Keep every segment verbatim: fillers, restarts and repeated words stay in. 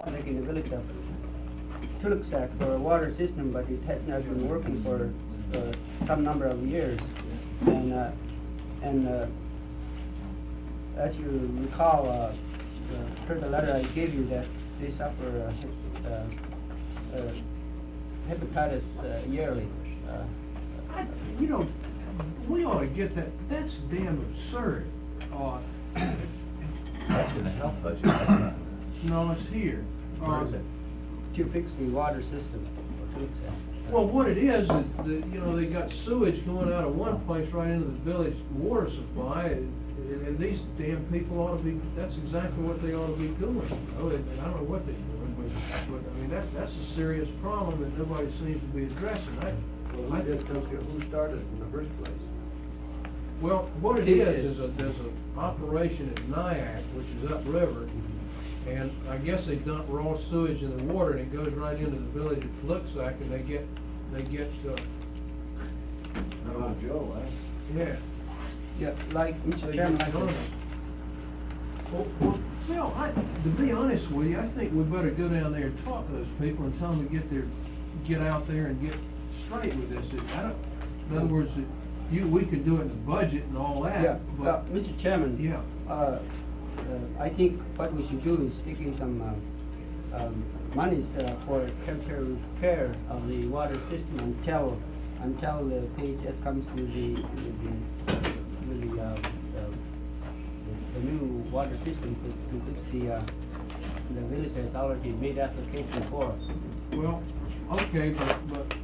like in the village of Tuluksak for a water system, but it had not been working for uh, some number of years. And uh, and uh, as you recall, uh, uh, per the letter I gave you, that they suffer uh, hep- uh, uh, hepatitis uh, yearly. Uh, I, you know, we ought to get that. That's damn absurd. Uh, That's in the health budget, that's not. no, it's here. Where Uh, is it? to fix the water system for Tuluksak. Well, what it is, that, that, you know, they got sewage going out of one place right into the village water supply, and, and these damn people ought to be, that's exactly what they ought to be doing. You know, and I don't know what they're doing, but, but I mean, that, that's a serious problem that nobody seems to be addressing. I, Well, we just don't care who started it in the first place. Well, what it is, is a, there's an operation at Nyack, which is upriver, and I guess they dump raw sewage in the water, and it goes right into the village of Tuluksak, and they get, they get, uh, Oh, Joe, eh? yeah. Yeah, like So Mister you Chairman, I don't- could- Well, well, Phil, I, to be honest with you, I think we better go down there and talk to those people and tell them to get their, get out there and get straight with this. It- I don't, in other words, it- you, we could do it in the budget and all yeah, that, well, but, Mister Chairman. yeah. Uh, uh, I think what we should do is take in some uh, um, monies uh, for temporary repair of the water system until until the P H S comes with the with the, with the, uh, the, the new water system to, to fix the uh, the village has already made application for. Well, okay, but, but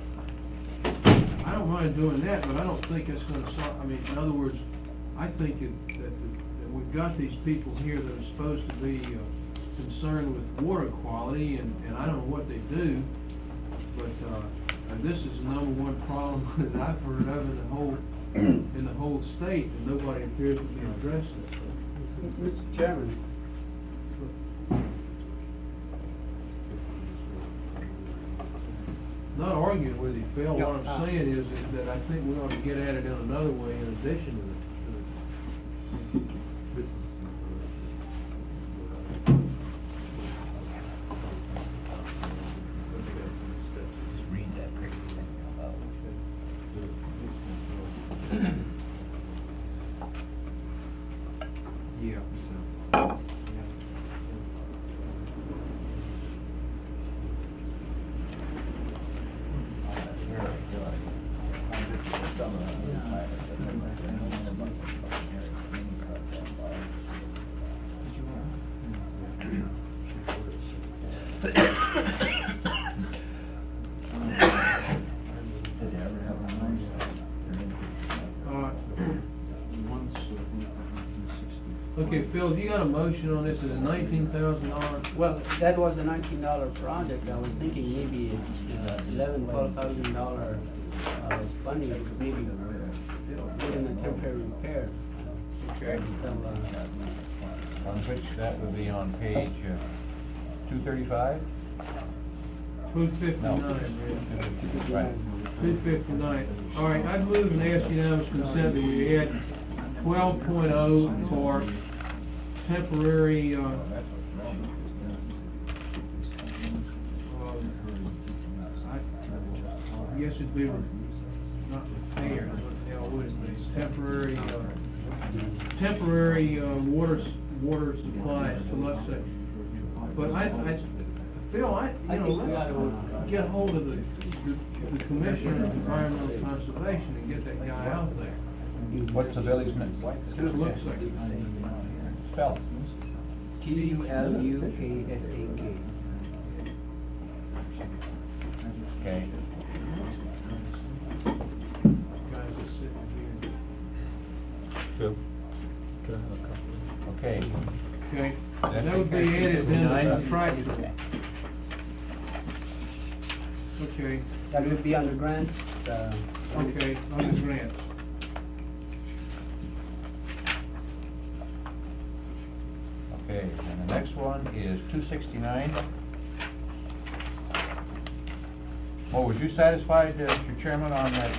I don't mind doing that, but I don't think it's gonna solve, I mean, in other words, I think it, that, that we've got these people here that are supposed to be uh, concerned with water quality, and, and I don't know what they do, but, uh, and this is the number one problem that I've heard of in the whole, in the whole state, and nobody appears to be addressing it. Mister Chairman, Not arguing with you, Phil, Yeah, what uh, I'm saying is that- that I think we ought to get at it in another way in addition to the, to the Just read that crazy thing out loud. Yeah. Uh, Okay, Phil, you got a motion on this, is it nineteen thousand dollars? well, that was a nineteen dollar project. I was thinking maybe uh, eleven, twelve thousand dollar uh, funding could maybe put in a temporary repair. Okay. Until, uh, On which that would be on page uh, two thirty-five? Two No. fifty-nine, Right. two fifty-nine. All right, I'd move and ask unanimous consent that we add twelve point oh for temporary, uh, I guess it'd be, re- not repair, what the hell would it be? Temporary, uh, temporary, uh, water, s- water supplies to Luxor. But I, I, Phil, I, I you know, think we ought let's to- get hold of the, the the Commissioner of Environmental Conservation and get that guy out there. What's the village name? It looks like, Spell it. T U L U K S A K. Okay. guys are sitting True. Okay. here. Okay, That that would be takes care of added in the fifty-nine. contractual. Okay. That would be under grants. uh, Okay, under grants. Okay, and the next one is two sixty-nine. Oh, was you satisfied, uh, Mister Chairman, on that?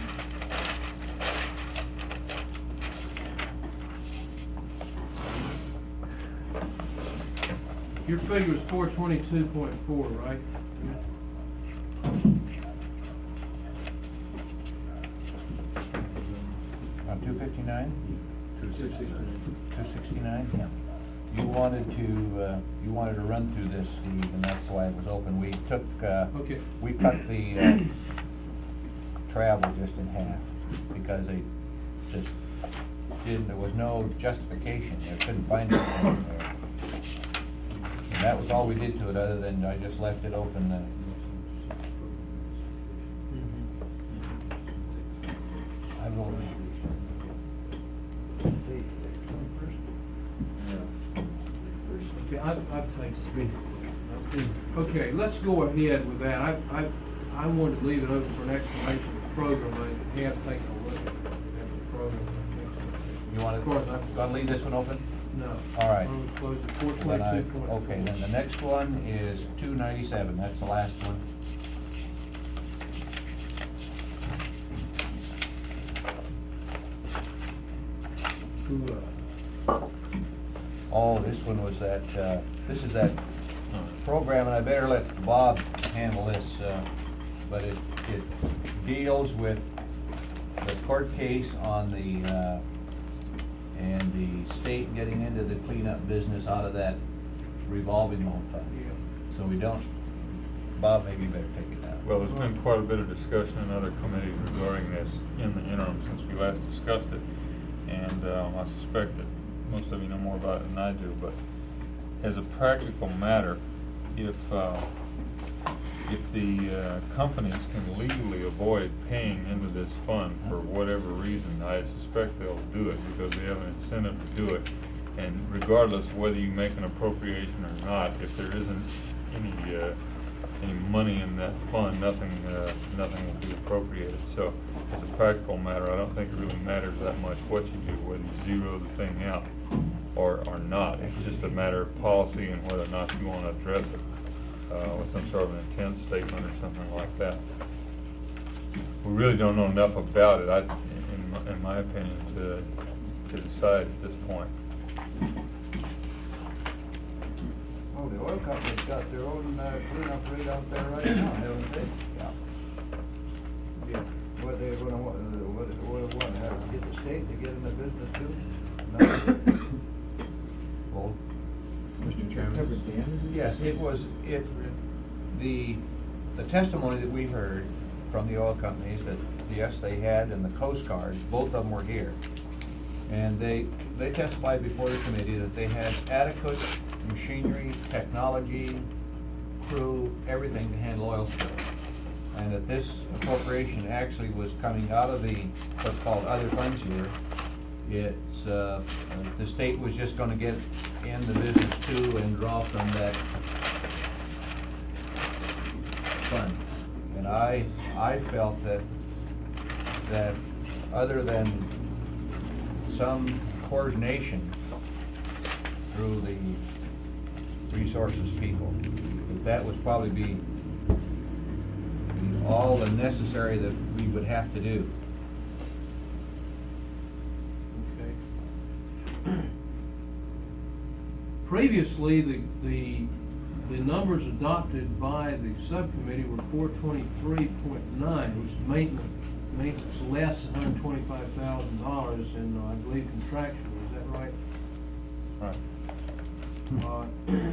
Your figure is four twenty-two point four, right? On two fifty-nine? Two sixty-nine. Two sixty-nine, yeah. You wanted to, uh, you wanted to run through this, Steve, and that's why it was open. We took, uh, Okay. we cut the, uh, travel just in half, because they just didn't, there was no justification, they couldn't find anything there. And that was all we did to it, other than I just left it open, uh, I will, Okay, I, I think, okay, let's go ahead with that. I, I, I wanted to leave it open for an explanation of the program. I have taken a look at the program. you want Of course, to, I- gonna leave this one open? No. All right. I'm gonna close at four Then I, twenty-two point four. okay, then the next one is two ninety-seven, that's the last one. Oh, this one was that, uh, this is that program, and I better let Bob handle this, uh, but it, it deals with the court case on the, uh, and the state getting into the cleanup business out of that revolving loan fund. Yeah. So we don't, Bob, maybe you better take it now. Well, there's been quite a bit of discussion in other committees regarding this in the interim since we last discussed it. And um, I suspect that most of you know more about it than I do, but as a practical matter, if uh, if the uh, companies can legally avoid paying into this fund for whatever reason, I suspect they'll do it because they have an incentive to do it. And regardless of whether you make an appropriation or not, if there isn't any uh, any money in that fund, nothing uh, nothing will be appropriated. So, as a practical matter, I don't think it really matters that much what you do, whether you zero the thing out or or not. It's just a matter of policy and whether or not you want to address it uh, with some sort of an intent statement or something like that. We really don't know enough about it, I, in, my, in my opinion, to to decide at this point. Oh, the oil company's got their own uh, cleanup rate out there right now, haven't they? Yeah. Yeah. What they gonna, what, uh, what, what, what, have to get the state to get in the business too? No? Well, Mister Chairman? yes, it was, it, the, the testimony that we heard from the oil companies that, yes, they had, and the Coast Guard, both of them were here. And they, they testified before the committee that they had adequate machinery, technology, crew, everything to handle oil spills. And that this appropriation actually was coming out of the, what's called other funds here. It's, uh, the state was just gonna get in the business too and draw from that fund. And I, I felt that, that other than some coordination through the resources people, that that would probably be be all the necessary that we would have to do. Okay. Previously, the, the, the numbers adopted by the subcommittee were four twenty-three point nine, which is maintenance, maintenance less than one hundred twenty-five thousand dollars, and uh, I believe contractual, is that right? Right. Uh,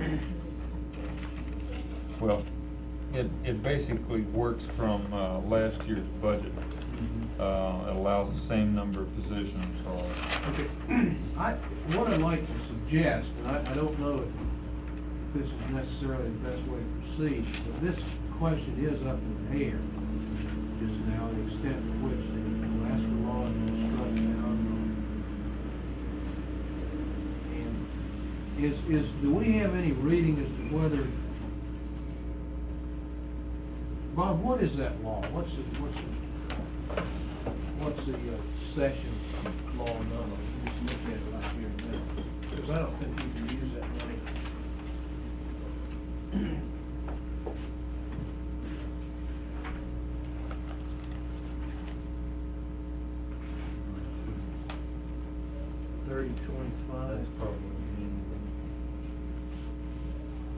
Well, it, it basically works from uh, last year's budget. Uh, it allows the same number of positions or... Okay, I, what I'd like to suggest, and I, I don't know if this is necessarily the best way to proceed, but this question is up in the air just now, the extent to which the Alaska law is struck down. And is, is, do we have any reading as to whether, Bob, what is that law? What's the, what's the, what's the uh, session law number? Just look at it right here now. Because I don't think you can use that money. Thirty twenty-five. That's probably...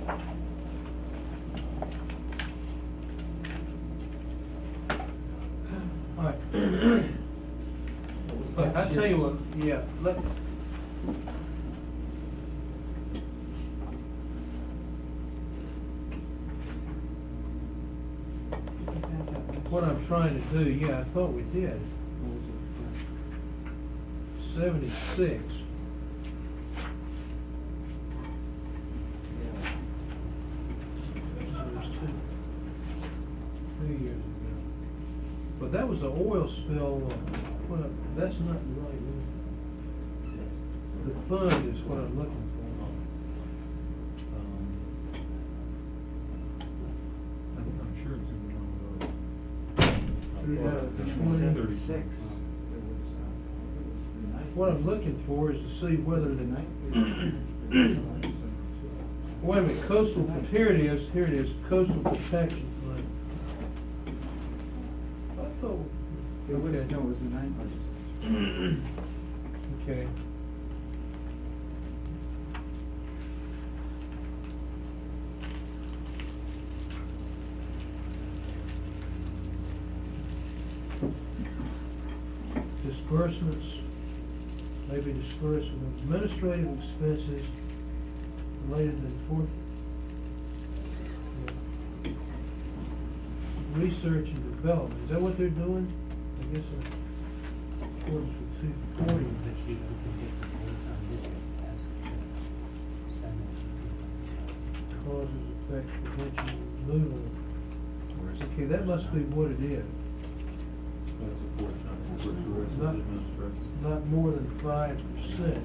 All right. Look, I tell you what, yeah, let. What I'm trying to do, yeah, I thought we did. Seventy-six. Two years ago. But that was an oil spill, uh, what, I- that's not the right one. The fund is what I'm looking for. I'm I'm sure it's in one of those. twenty-six. What I'm looking for is to see whether the, wait a minute, coastal, here it is, here it is, coastal protection fund. I thought, It was, okay. no, it was the ninth legislature. Okay. Disbursements, maybe disbursement, administrative expenses related to enforcement. Research and development, is that what they're doing? I guess in accordance with two forty. But you can get the votes on this one, ask the Senate. Causes, effects, prevention, removal. Okay, that must be what it is. That's a portion, of the rest of the Not, administration. not more than five percent.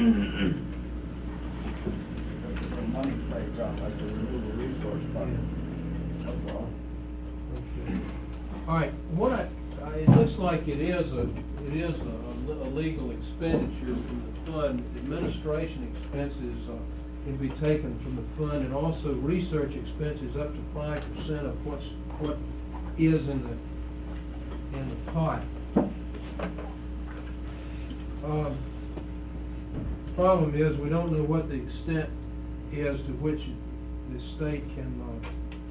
That's a money playground, like the renewable resource fund. That's all. Okay. All right, what I, I, it looks like it is a, it is a, a legal expenditure from the fund. Administration expenses uh, can be taken from the fund, and also research expenses up to five percent of what's, what is in the, in the pot. Um, Problem is, we don't know what the extent is to which the state can, uh,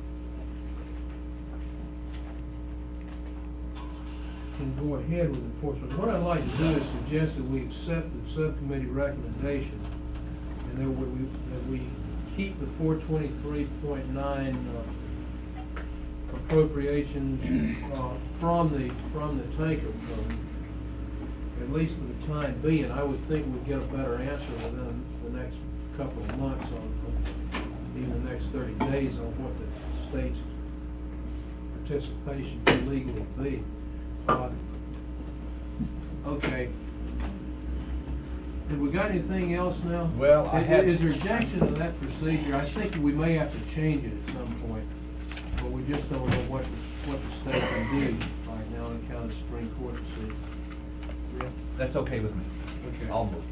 can go ahead with enforcement. What I'd like to do is suggest that we accept the subcommittee recommendation, and that we, we- that we keep the four twenty-three point nine uh, appropriations uh, from the, from the tanker fund, at least for the time being. I would think we'd get a better answer within the next couple of months on, even the next thirty days on what the state's participation can legally be. Uh, Okay. Have we got anything else now? Well, I Is- had- Is there objection to that procedure? I think we may have to change it at some point, but we just don't know what, the- what the state can do right now in account of the Supreme Court decision. Yeah? That's okay with me. Okay. I'll move.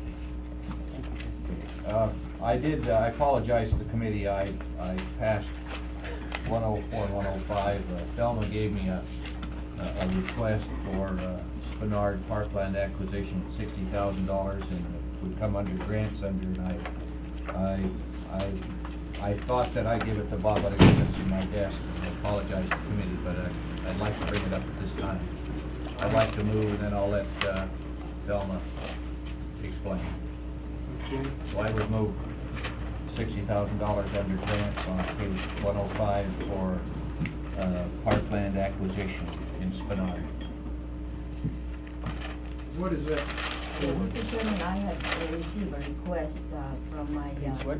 Uh, I did, uh, I apologize to the committee, I, I passed one oh four and one oh five. Uh, Thelma gave me a, a a request for uh, Spinard Parkland acquisition at sixty thousand dollars, and it would come under grants under, and I, I, I, I thought that I'd give it to Bob, but I guess it's in my desk. I apologize to the committee, but I, I'd like to bring it up at this time. I'd like to move, and then I'll let uh, Thelma explain. Okay. So I would move sixty thousand dollars under grants on page one oh five for uh, parkland acquisition in Spinard. What is that? Yeah, Mister Chairman, I had uh, received a request uh, from my, uh,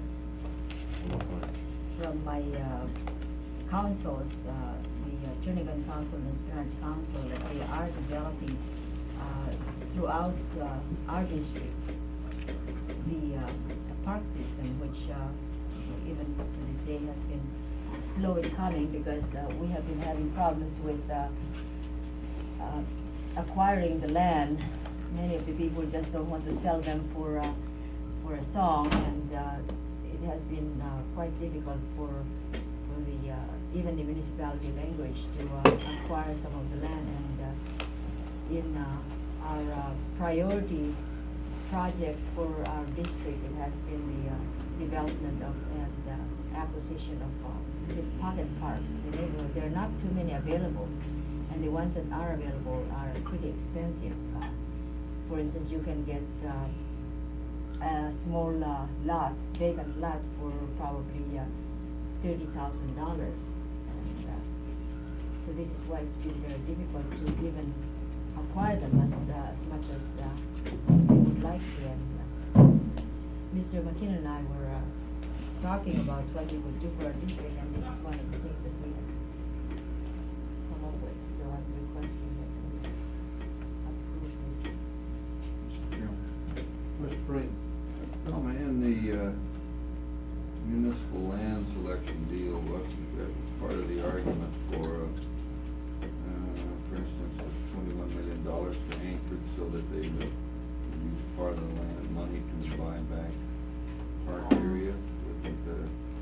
from my uh, councils, uh, the uh, Jernigan Council and the Spirit Council, that they are developing uh, throughout uh, our district the uh, park system, which uh, even to this day has been slow in coming, because uh, we have been having problems with uh, uh, acquiring the land. Many of the people just don't want to sell them for uh, for a song, and uh, it has been uh, quite difficult for for the uh, even the municipality language to uh, acquire some of the land. And uh, in uh, our uh, priority projects for our district, it has been the uh, development of and uh, acquisition acquisition of uh, the pocket parks in the neighborhood. There are not too many available, and the ones that are available are pretty expensive. Uh, for instance, you can get uh, a small uh, lot, vacant lot, for probably uh, thirty thousand dollars. And uh, so this is why it's been very difficult to even acquire them as uh, as much as uh, we would like to. And uh, Mister McKinnon and I were uh, talking about what we could do for our district, and this is one of the things that we have come up with. So I'm requesting that we approve this. Mister Freeman. Oh, man, the uh, municipal land selection deal, was that was part of the argument for, uh, uh, for instance, the twenty-one million dollars for Anchorage, so that they would use part of the land money to buy back park area with the,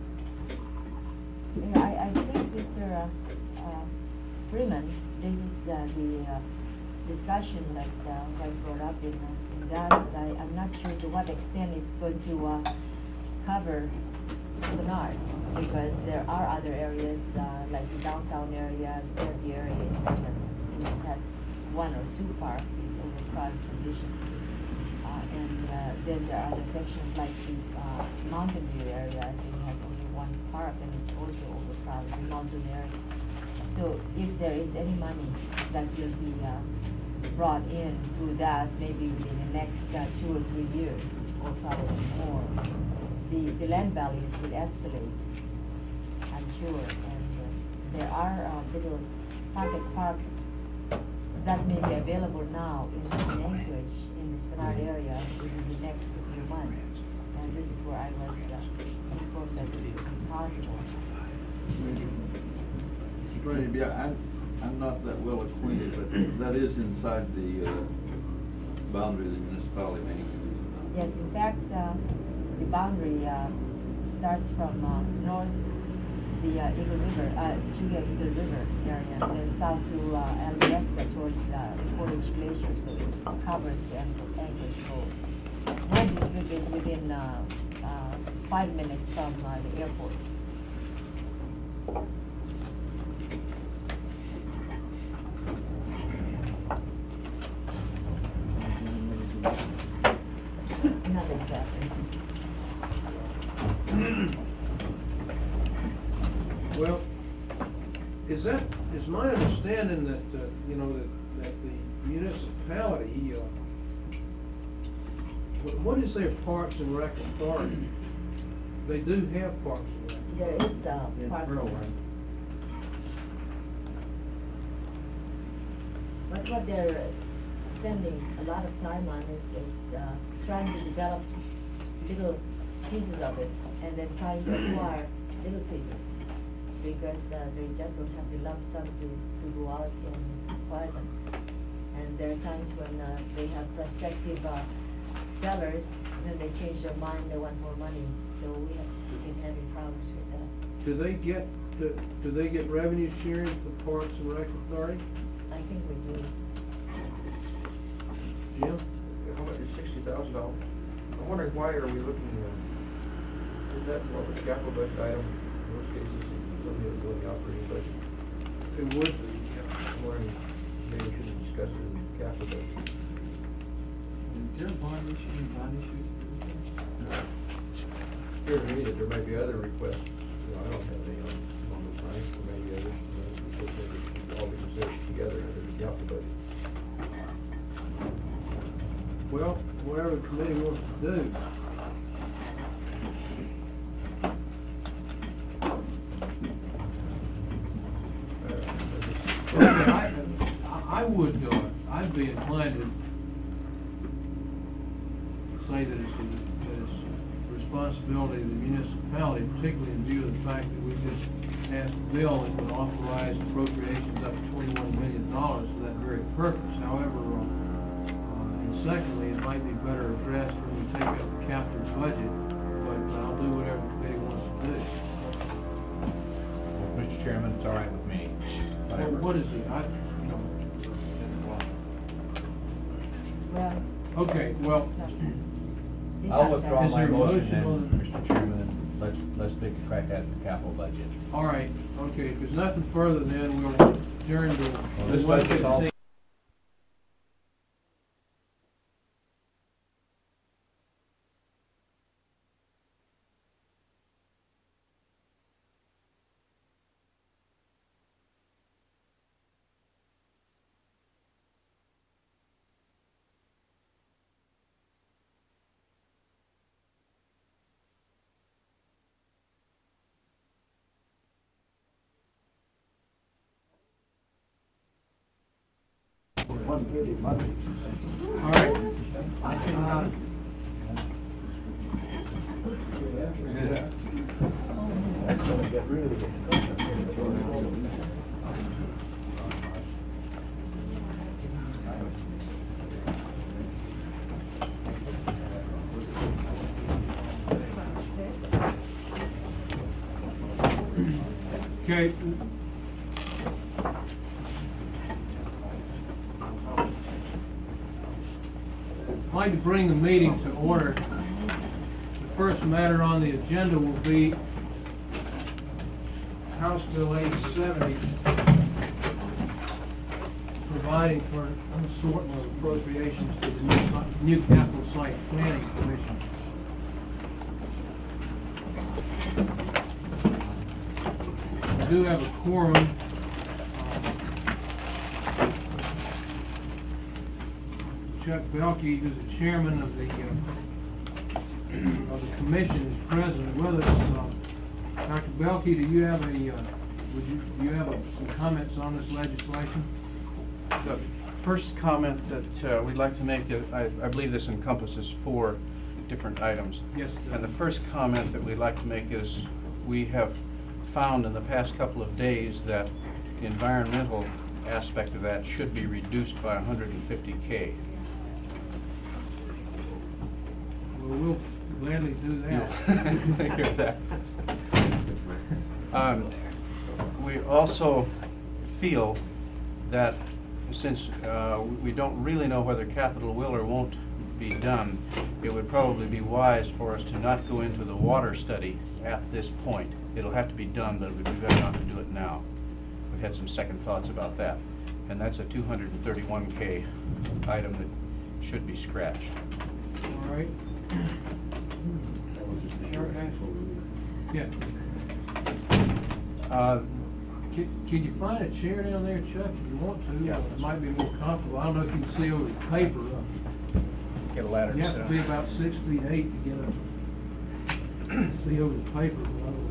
Yeah, I, I think, Mister Uh, uh, Freeman, this is uh, the uh, discussion that uh, was brought up in, uh, in that, but I, I'm not sure to what extent it's going to uh, cover Bernard, because there are other areas, uh, like the downtown area, the Fairview area, especially, which has one or two parks, it's overcrowded condition. Uh, and uh, then there are other sections like the uh, Mountain View area, I think has only one park, and it's also overcrowded, the mountain area. So if there is any money that will be uh, brought in through that, maybe within the next uh, two or three years, or probably more, the, the land values will escalate, I'm sure. And uh, there are uh, little pocket parks that may be available now in, in Anchorage, in the Spenard area, within the next few months. And this is where I was uh, informed that it would be possible. Right, yeah, I'm, I'm not that well acquainted, but that is inside the, uh, boundary of the municipality of Anchorage. Yes, in fact, uh, the boundary uh, starts from uh, north, the uh, Eagle River, uh, Julia Eagle River area, and then south to uh, Alyeska towards uh, the Portage Glacier, so it covers the Anch- Anchorage Road. My district is within uh, uh, five minutes from uh, the airport. Not exactly. Well, is that, is my understanding that, uh, you know, that, that the municipality, uh, what, what is their Parks and Rec authority? They do have Parks and Rec. There is uh, parks. But what they're uh, spending a lot of time on is, is uh, trying to develop little pieces of it, and then trying to acquire little pieces, because uh, they just don't have the lump sum to, to go out and acquire them. And there are times when uh, they have prospective uh, sellers, then they change their mind, they want more money. So we have been having problems with that. Do they get, do, do they get revenue sharing for Parks and Rec Authority? I think we do. Jim? How much is sixty thousand dollars? I'm wondering, why are we looking, uh, is that more of a capital budget item? In most cases, it's only a building operating budget. It would be, yeah. I'm wondering, maybe we should discuss it in the capital budget. Is there a bond issue, bond issue? Appears to me that there might be other requests, you know, I don't have any on, on the time, or maybe others, you know, we could maybe should all be considered together under the capital budget. Well, whatever the committee wants to do. Okay, I, I would, uh, I'd be inclined to say that it's, a- that it's a responsibility of the municipality, particularly in view of the fact that we just passed a bill that would authorize appropriations up to twenty-one million dollars for that very purpose. However, uh, uh, and secondly, it might be better addressed when we take up the capital budget, but I'll do whatever the committee wants to do. Mister Chairman, it's all right with me. Well, Whatever. what is it? I, you know, Well, okay, well, it's not. It's I'll not withdraw that. Is my there a motion motion then, on- Mister Chairman. let's, let's take a crack at the capital budget. All right, okay, if there's nothing further, then we'll adjourn to. Well, this budget's all All right. Uh, Okay. I'd like to bring the meeting to order. The first matter on the agenda will be House Bill eight seventy, providing for an assortment of appropriations to the new, si- new capital site planning commission. We do have a quorum. Chuck Belkey, who's the chairman of the, uh, of the commission, is present with us. Uh, Doctor Belkey, do you have a, uh, would you, do you have a, some comments on this legislation? The first comment that uh, we'd like to make, is, I, I believe this encompasses four different items. Yes, sir. And the first comment that we'd like to make is we have found in the past couple of days that the environmental aspect of that should be reduced by one hundred fifty K. Well, we'll gladly do that. I hear that. Um, we also feel that since uh, we don't really know whether capital will or won't be done, it would probably be wise for us to not go into the water study at this point. It'll have to be done, but we'd be better not to do it now. We've had some second thoughts about that. And that's a two hundred thirty-one K item that should be scratched. All right. Yeah. Uh, Can, can you find a chair down there, Chuck, if you want to? Yeah. It might be more comfortable. I don't know if you can see over the paper. Uh, Get a ladder You to have sit to on. be about six feet eight to get a, see over the paper.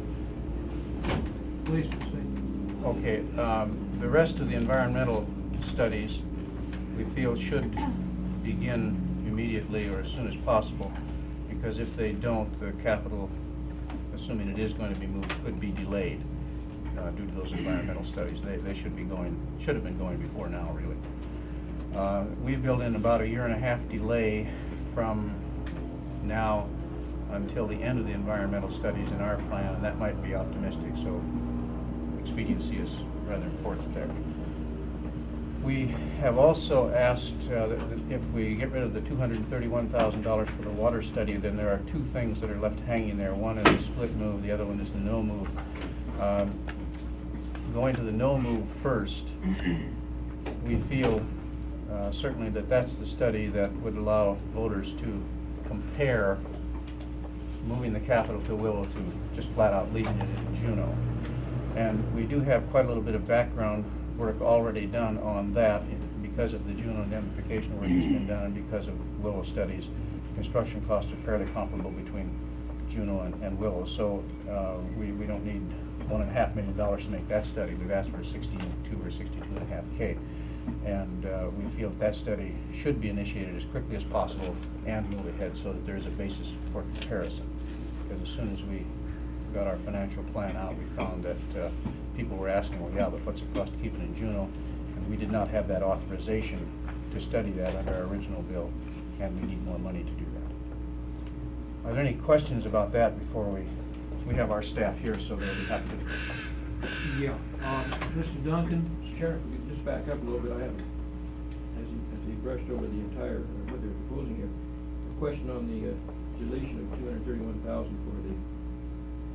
Please proceed. Okay, um, the rest of the environmental studies we feel should begin immediately or as soon as possible, because if they don't, the capital, assuming it is going to be moved, could be delayed uh, due to those environmental studies. They, they should be going, should have been going before now, really. Uh, we've built in about a year and a half delay from now until the end of the environmental studies in our plan, and that might be optimistic, so expediency is rather important there. We have also asked uh, that that if we get rid of the two hundred thirty-one thousand dollars for the water study, then there are two things that are left hanging there. One is the split move, the other one is the no move. Um, going to the no move first, we feel uh, certainly that that's the study that would allow voters to compare moving the capital to Willow to just flat out leaving it in Juneau. And we do have quite a little bit of background work already done on that because of the Juneau indemnification work that's been done and because of Willow studies. Construction costs are fairly comparable between Juneau and, and Willow, so uh, we, we don't need one and a half million dollars to make that study. We've asked for sixty-two or sixty-two and a half K. And uh, we feel that that study should be initiated as quickly as possible and move ahead so that there is a basis for comparison. Because as soon as we got our financial plan out, we found that uh, people were asking, well, yeah, but what's it cost to keep it in Juneau? And we did not have that authorization to study that under our original bill, and we need more money to do that. Are there any questions about that before we, we have our staff here, so they'll be happy to. Yeah. Um, Mister Duncan? Mister Chairman, if we could just back up a little bit, I haven't, as he, as he brushed over the entire, uh, what they're proposing here, a question on the uh, deletion of two hundred thirty-one thousand for the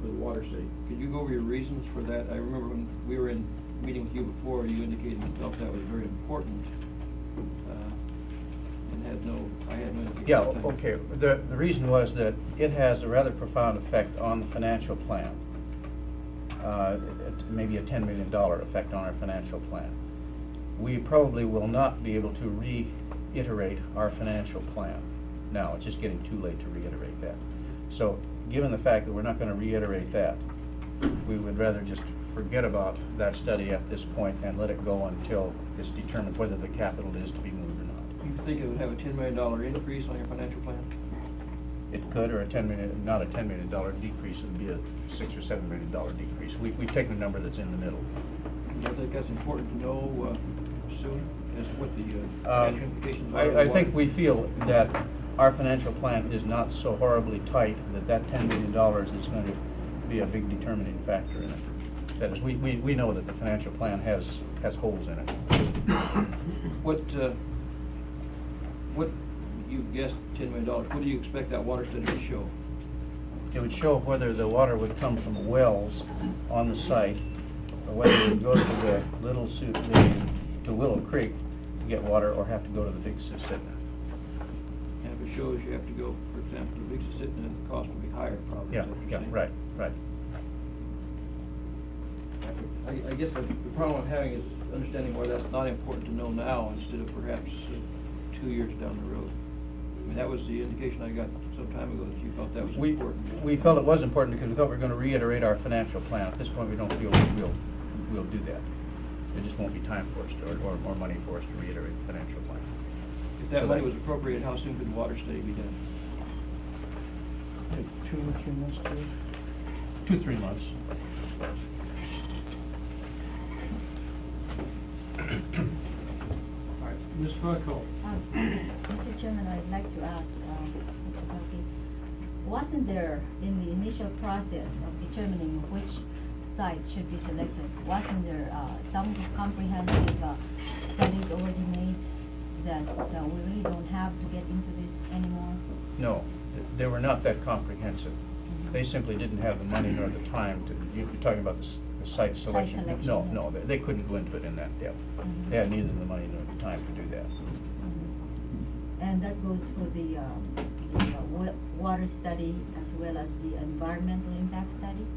for the water study. Could you go over your reasons for that? I remember when we were in meeting with you before, you indicated you felt that was very important, uh, and had no, I had no indication. Yeah, at the time. okay. The, the reason was that it has a rather profound effect on the financial plan. Uh, it- maybe a ten million dollar effect on our financial plan. We probably will not be able to reiterate our financial plan now. It's just getting too late to reiterate that. So, given the fact that we're not going to reiterate that, we would rather just forget about that study at this point and let it go until it's determined whether the capital is to be moved or not. You think it would have a ten million dollar increase on your financial plan? It could, or a ten million, not a ten million dollar decrease, it would be a six or seven million dollar decrease. We, we've taken a number that's in the middle. I think that's important to know uh, soon, as to what the uh, Um, financial implications are. I, of the I think water. we feel that our financial plan is not so horribly tight that that ten million dollars is going to be a big determining factor in it. That is, we, we, we know that the financial plan has, has holes in it. What, uh, what, you guessed ten million dollars, what do you expect that water study to show? It would show whether the water would come from wells on the site, or whether it would go to the Little Sioux, the, to Willow Creek to get water, or have to go to the Big Susitna. And if it shows you have to go, for example, to Big Susitna, the cost will be higher probably. Yeah, is that what you're yeah, saying? right, right. I, I guess the the problem I'm having is understanding why that's not important to know now instead of perhaps uh, two years down the road. I mean, that was the indication I got some time ago, that you felt that was We, important. we felt it was important because we thought we were going to reiterate our financial plan. At this point, we don't feel we'll, we'll do that. There just won't be time for us to, or, or more money for us to reiterate the financial plan. If that So money that- was appropriated, how soon could the water study be done? Take two or three months to, two, three months. All right, Miz Buckle. Um, Mister Chairman, I'd like to ask, um, Mister Pelkey, wasn't there, in the initial process of determining which site should be selected, wasn't there uh, some comprehensive uh, studies already made that uh, we really don't have to get into this anymore? No, th- they were not that comprehensive. They simply didn't have the money nor the time to, you- you're talking about the s- the site selection? selection, No, yes. no, they they couldn't go into it in that depth. Mhm. They had neither the money nor the time to do that. And that goes for the, um, the uh, wa- water study as well as the environmental impact study?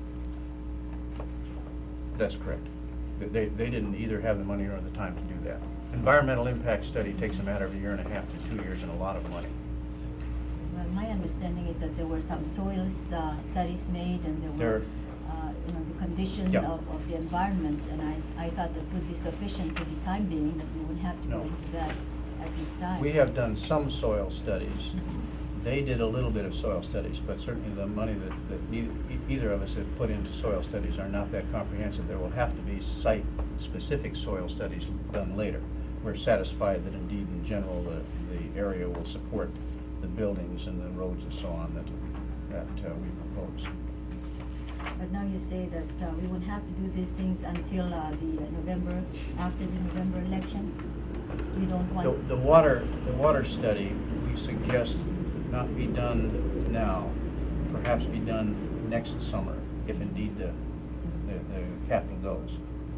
That's correct. They- They, they didn't either have the money nor the time to do that. Environmental impact study takes a matter of a year and a half to two years and a lot of money. Well, my understanding is that there were some soils uh, studies made and there were, There- uh, you know, the condition Yeah. of, of the environment, and I, I thought that would be sufficient for the time being, that we wouldn't have to go No. into that at this time. We have done some soil studies. They did a little bit of soil studies, but certainly the money that, that neither, e- either of us have put into soil studies are not that comprehensive. There will have to be site-specific soil studies done later. We're satisfied that indeed, in general, the, the area will support the buildings and the roads and so on that, that uh, we propose. But now you say that uh, we wouldn't have to do these things until uh, the November, after the November election? We don't want... The, the water, the water study, we suggest not be done now, perhaps be done next summer, if indeed the, the, the capital goes.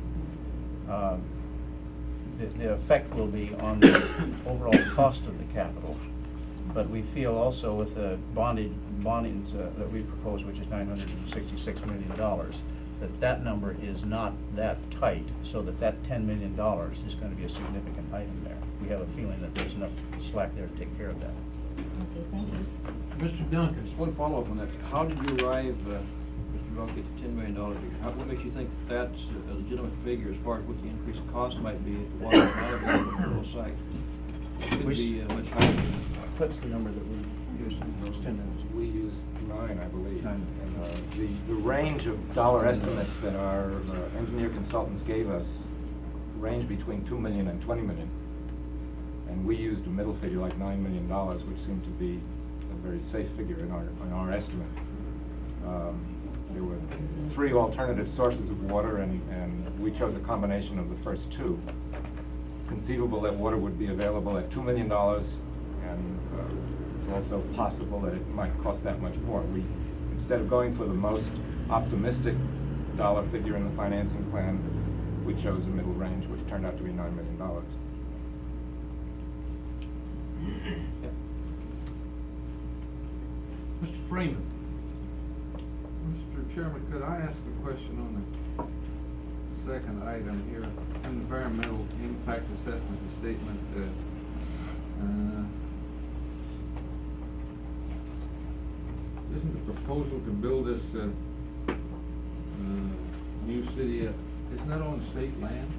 Um, The, the effect will be on the overall cost of the capital, but we feel also with the bonded, bondings uh, that we propose, which is nine hundred sixty-six million dollars, that that number is not that tight, so that that ten million dollars is going to be a significant item there. We have a feeling that there's enough slack there to take care of that. Okay, thank you. Mister Duncan. Just one follow-up on that. How did you arrive, uh, Mister Buckle, at the ten million dollar figure? How, what makes you think that's a legitimate figure as far as what the increased cost might be if the water is not available at the whole site? It could We s- be uh, much higher. What's the number that we used in those ten minutes? We used nine, I believe. Nine. And uh, the, the range of dollar estimates that our uh, engineer consultants gave us range between two million and twenty million. And we used a middle figure like nine million dollars, which seemed to be a very safe figure in our, in our estimate. Um, There were three alternative sources of water, and, and we chose a combination of the first two. It's conceivable that water would be available at two million dollars, and uh, it's also possible that it might cost that much more. We, instead of going for the most optimistic dollar figure in the financing plan, we chose a middle range, which turned out to be nine million dollars. Mister Freeman? Mister Chairman, could I ask a question on the second item here, environmental impact assessment statement? Uh, uh, isn't the proposal to build this uh, uh, new city, uh, isn't that on state land?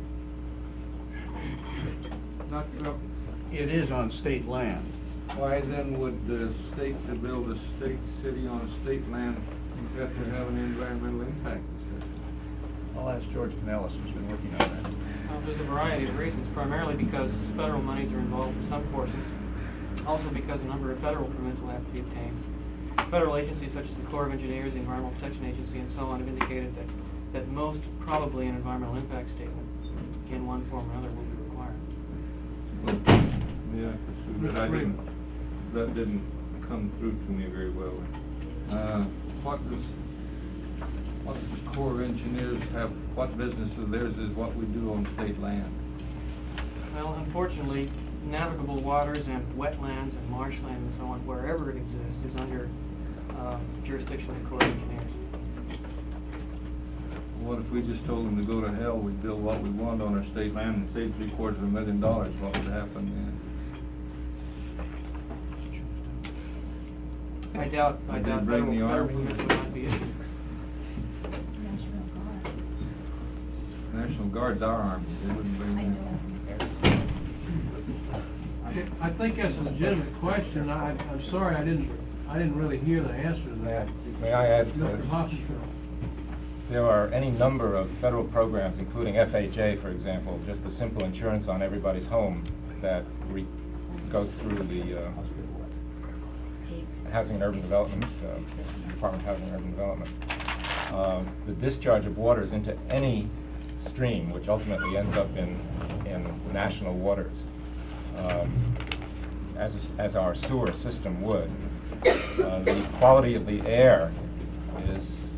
Not, uh, It is on state land. why then would the state to build a state city on state land have to have an environmental impact assessment? I'll ask George Pinellas, who's been working on that. Uh, there's a variety of reasons, primarily because federal monies are involved for some portions, also because a number of federal permits will have to be obtained. Federal agencies such as the Corps of Engineers, the Environmental Protection Agency, and so on have indicated that, that most probably an environmental impact statement in one form or another will be required. Yeah, but I didn't, that didn't come through to me very well. Uh, what does, what does the Corps of Engineers have, what business of theirs is what we do on state land? Well, unfortunately, navigable waters and wetlands and marshland and so on, wherever it exists, is under uh, jurisdiction of the Corps of Engineers. What if we just told them to go to hell, we build what we want on our state land and save three quarters of a million dollars, what would happen then? I doubt, I Did they doubt bring federal, the federal army? permits would not be issued. National Guard's our army, they wouldn't bring them. I think that's a legitimate question. I, I'm sorry, I didn't, I didn't really hear the answer to that. May I add, Mister uh, Hoppenfield? there are any number of federal programs, including F H A, for example, just the simple insurance on everybody's home that re goes through the uh, Housing and Urban Development, uh, Department of Housing and Urban Development. Uh, the discharge of waters into any stream, which ultimately ends up in, in national waters, um, as, as our sewer system would. Uh, the quality of the air is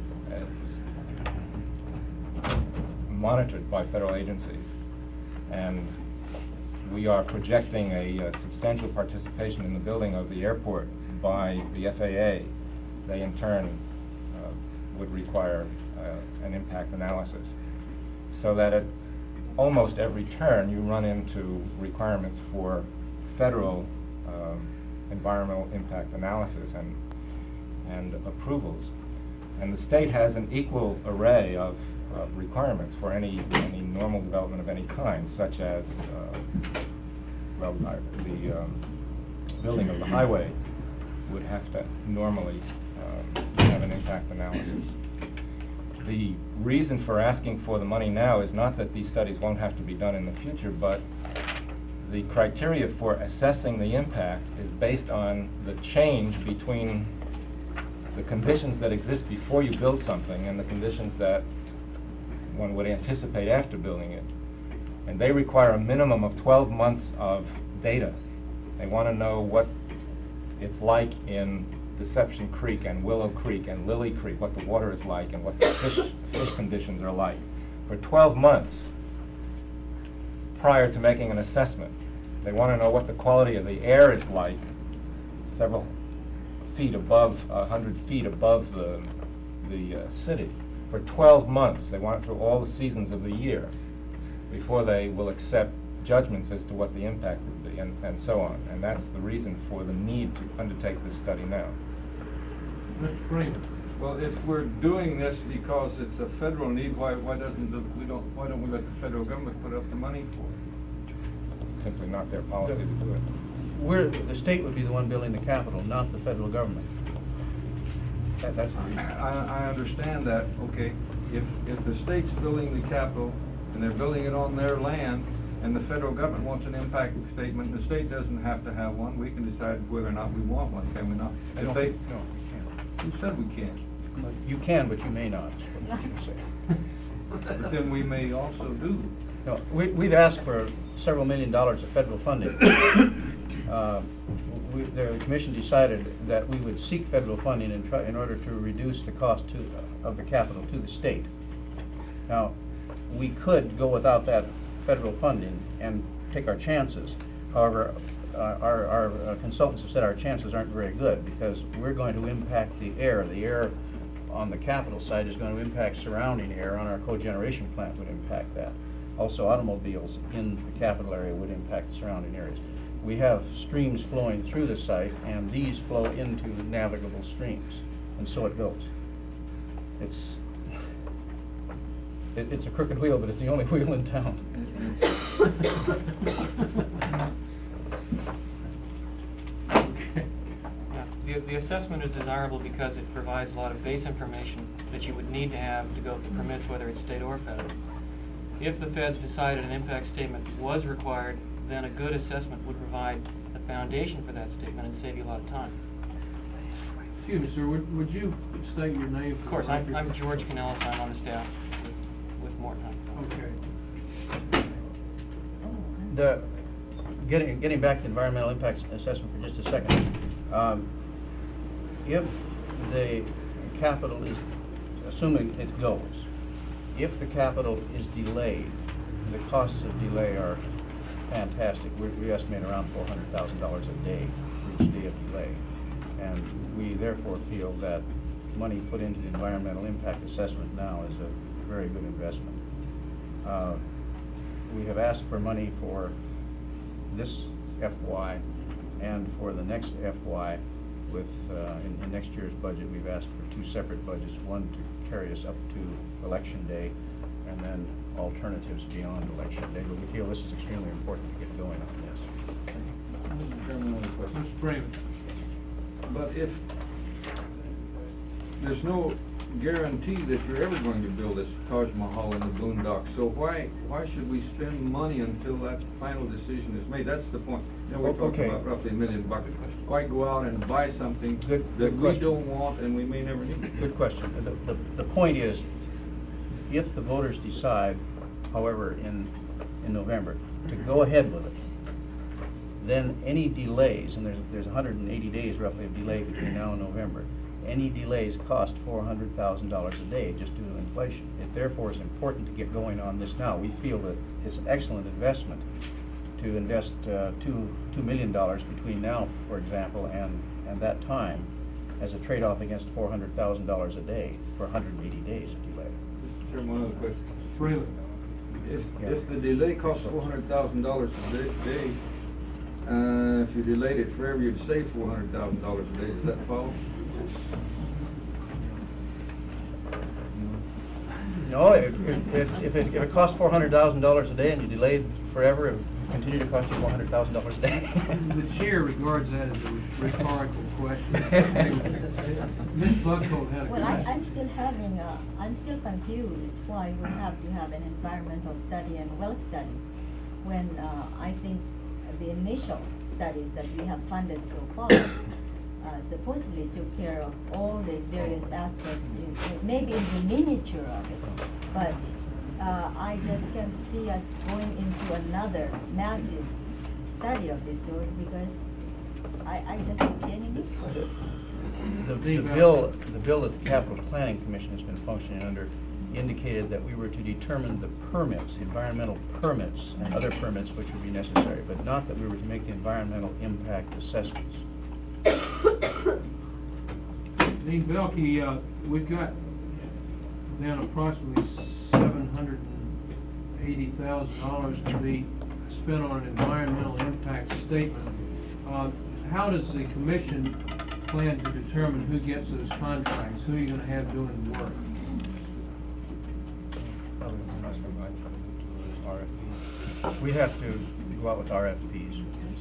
uh, monitored by federal agencies, and we are projecting a uh, substantial participation in the building of the airport by the F A A. They in turn uh, would require uh, an impact analysis, so that at almost every turn you run into requirements for federal um, environmental impact analysis and and approvals. And the state has an equal array of, of requirements for any any normal development of any kind, such as uh, well, uh, the um, building of the highway would have to normally um, have an impact analysis. The reason for asking for the money now is not that these studies won't have to be done in the future, but the criteria for assessing the impact is based on the change between the conditions that exist before you build something and the conditions that one would anticipate after building it. And they require a minimum of twelve months of data. They want to know what it's like in Deception Creek and Willow Creek and Lily Creek, what the water is like and what the fish, fish conditions are like for twelve months prior to making an assessment. They want to know what the quality of the air is like several feet above, a hundred feet above the, the uh, city for twelve months. They want it through all the seasons of the year before they will accept judgments as to what the impact would be, and, and so on. And that's the reason for the need to undertake this study now. Mister Freeman? Well, if we're doing this because it's a federal need, why why doesn't the, we don't why don't we let the federal government put up the money for it? Simply not their policy to do it. We're, the state would be the one building the Capitol, not the federal government. That, that's the reason. I, I understand that. Okay, if if the state's building the Capitol and they're building it on their land, and the federal government wants an impact statement, and the state doesn't have to have one, we can decide whether or not we want one, can we not? If No, they, no, you can't. who said we can't? You can, but you may not, is what you should say. But then we may also do. No, we, we've asked for several million dollars of federal funding. Uh, we, the commission decided that we would seek federal funding and try, in order to reduce the cost to, of the capital to the state. Now, we could go without that federal funding and take our chances. However, uh, our, our uh, consultants have said our chances aren't very good because we're going to impact the air. The air on the capital side is going to impact surrounding air. On our cogeneration plant would impact that. Also, automobiles in the capital area would impact the surrounding areas. We have streams flowing through the site, and these flow into navigable streams, and so it goes. It's it, it's a crooked wheel, but it's the only wheel in town. Yeah, The, the assessment is desirable because it provides a lot of base information that you would need to have to go for permits, whether it's state or federal. If the feds decided an impact statement was required, then a good assessment would provide the foundation for that statement and save you a lot of time. Excuse me, sir, would, would you state your name? Of course, I'm, I'm George Canellis. I'm on the staff with, with Morton. Okay. The, getting, getting back to environmental impact assessment for just a second. Um, if the capital is, assuming it goes, if the capital is delayed, the costs of delay are fantastic. We, we estimate around four hundred thousand dollars a day for each day of delay. And we therefore feel that money put into the environmental impact assessment now is a very good investment. Uh, we have asked for money for this F Y and for the next F Y with, uh, in, in next year's budget, we've asked for two separate budgets, one to carry us up to election day, and then alternatives beyond election day. But we feel this is extremely important to get going on this. Mister Chairman, one question. Mister Freeman. But if there's no guarantee that you're ever going to build this Taj Mahal in the boondocks, so why why should we spend money until that final decision is made? That's the point. Then we're talking Okay. about roughly a million bucks. Why go out and buy something Good- that good we question. don't want and we may never need? Good question. The, the, the point is, if the voters decide, however, in, in November, to go ahead with it, then any delays, and there's, there's one hundred eighty days roughly of delay between now and November, any delays cost four hundred thousand dollars a day just due to inflation. It therefore is important to get going on this now. We feel that it's an excellent investment to invest uh, two, two million dollars between now, for example, and, and that time as a trade-off against four hundred thousand dollars a day for one hundred eighty days of delay. Mister Chairman, one other question. Freeman. If, Yeah. if the delay costs four hundred thousand dollars a day, day, uh, if you delayed it forever, you'd save four hundred thousand dollars a day. Does that follow? No, it, it, it, if it, if it costs four hundred thousand dollars a day and you delayed forever, it would continue to cost you four hundred thousand dollars a day. The chair regards that as a rhetorical question. Miz Buckhold had a Well, I, question. I'm still having, uh, I'm still confused why we have to have an environmental study and well study when, uh, I think the initial studies that we have funded so far, uh, supposedly took care of all these various aspects, in, maybe in the miniature of it, but, uh, I just can't see us going into another massive study of this sort because I, I just don't see any need for it. The, the bill, the bill that the Capital Planning Commission has been functioning under indicated that we were to determine the permits, the environmental permits and other permits which would be necessary, but not that we were to make the environmental impact assessments. Dean Belke, uh, we've got then approximately seven hundred and eighty thousand dollars to be spent on an environmental impact statement. Uh, how does the commission plan to determine who gets those contracts? Who are you gonna have doing the work? We'd have to go out with R F Ps.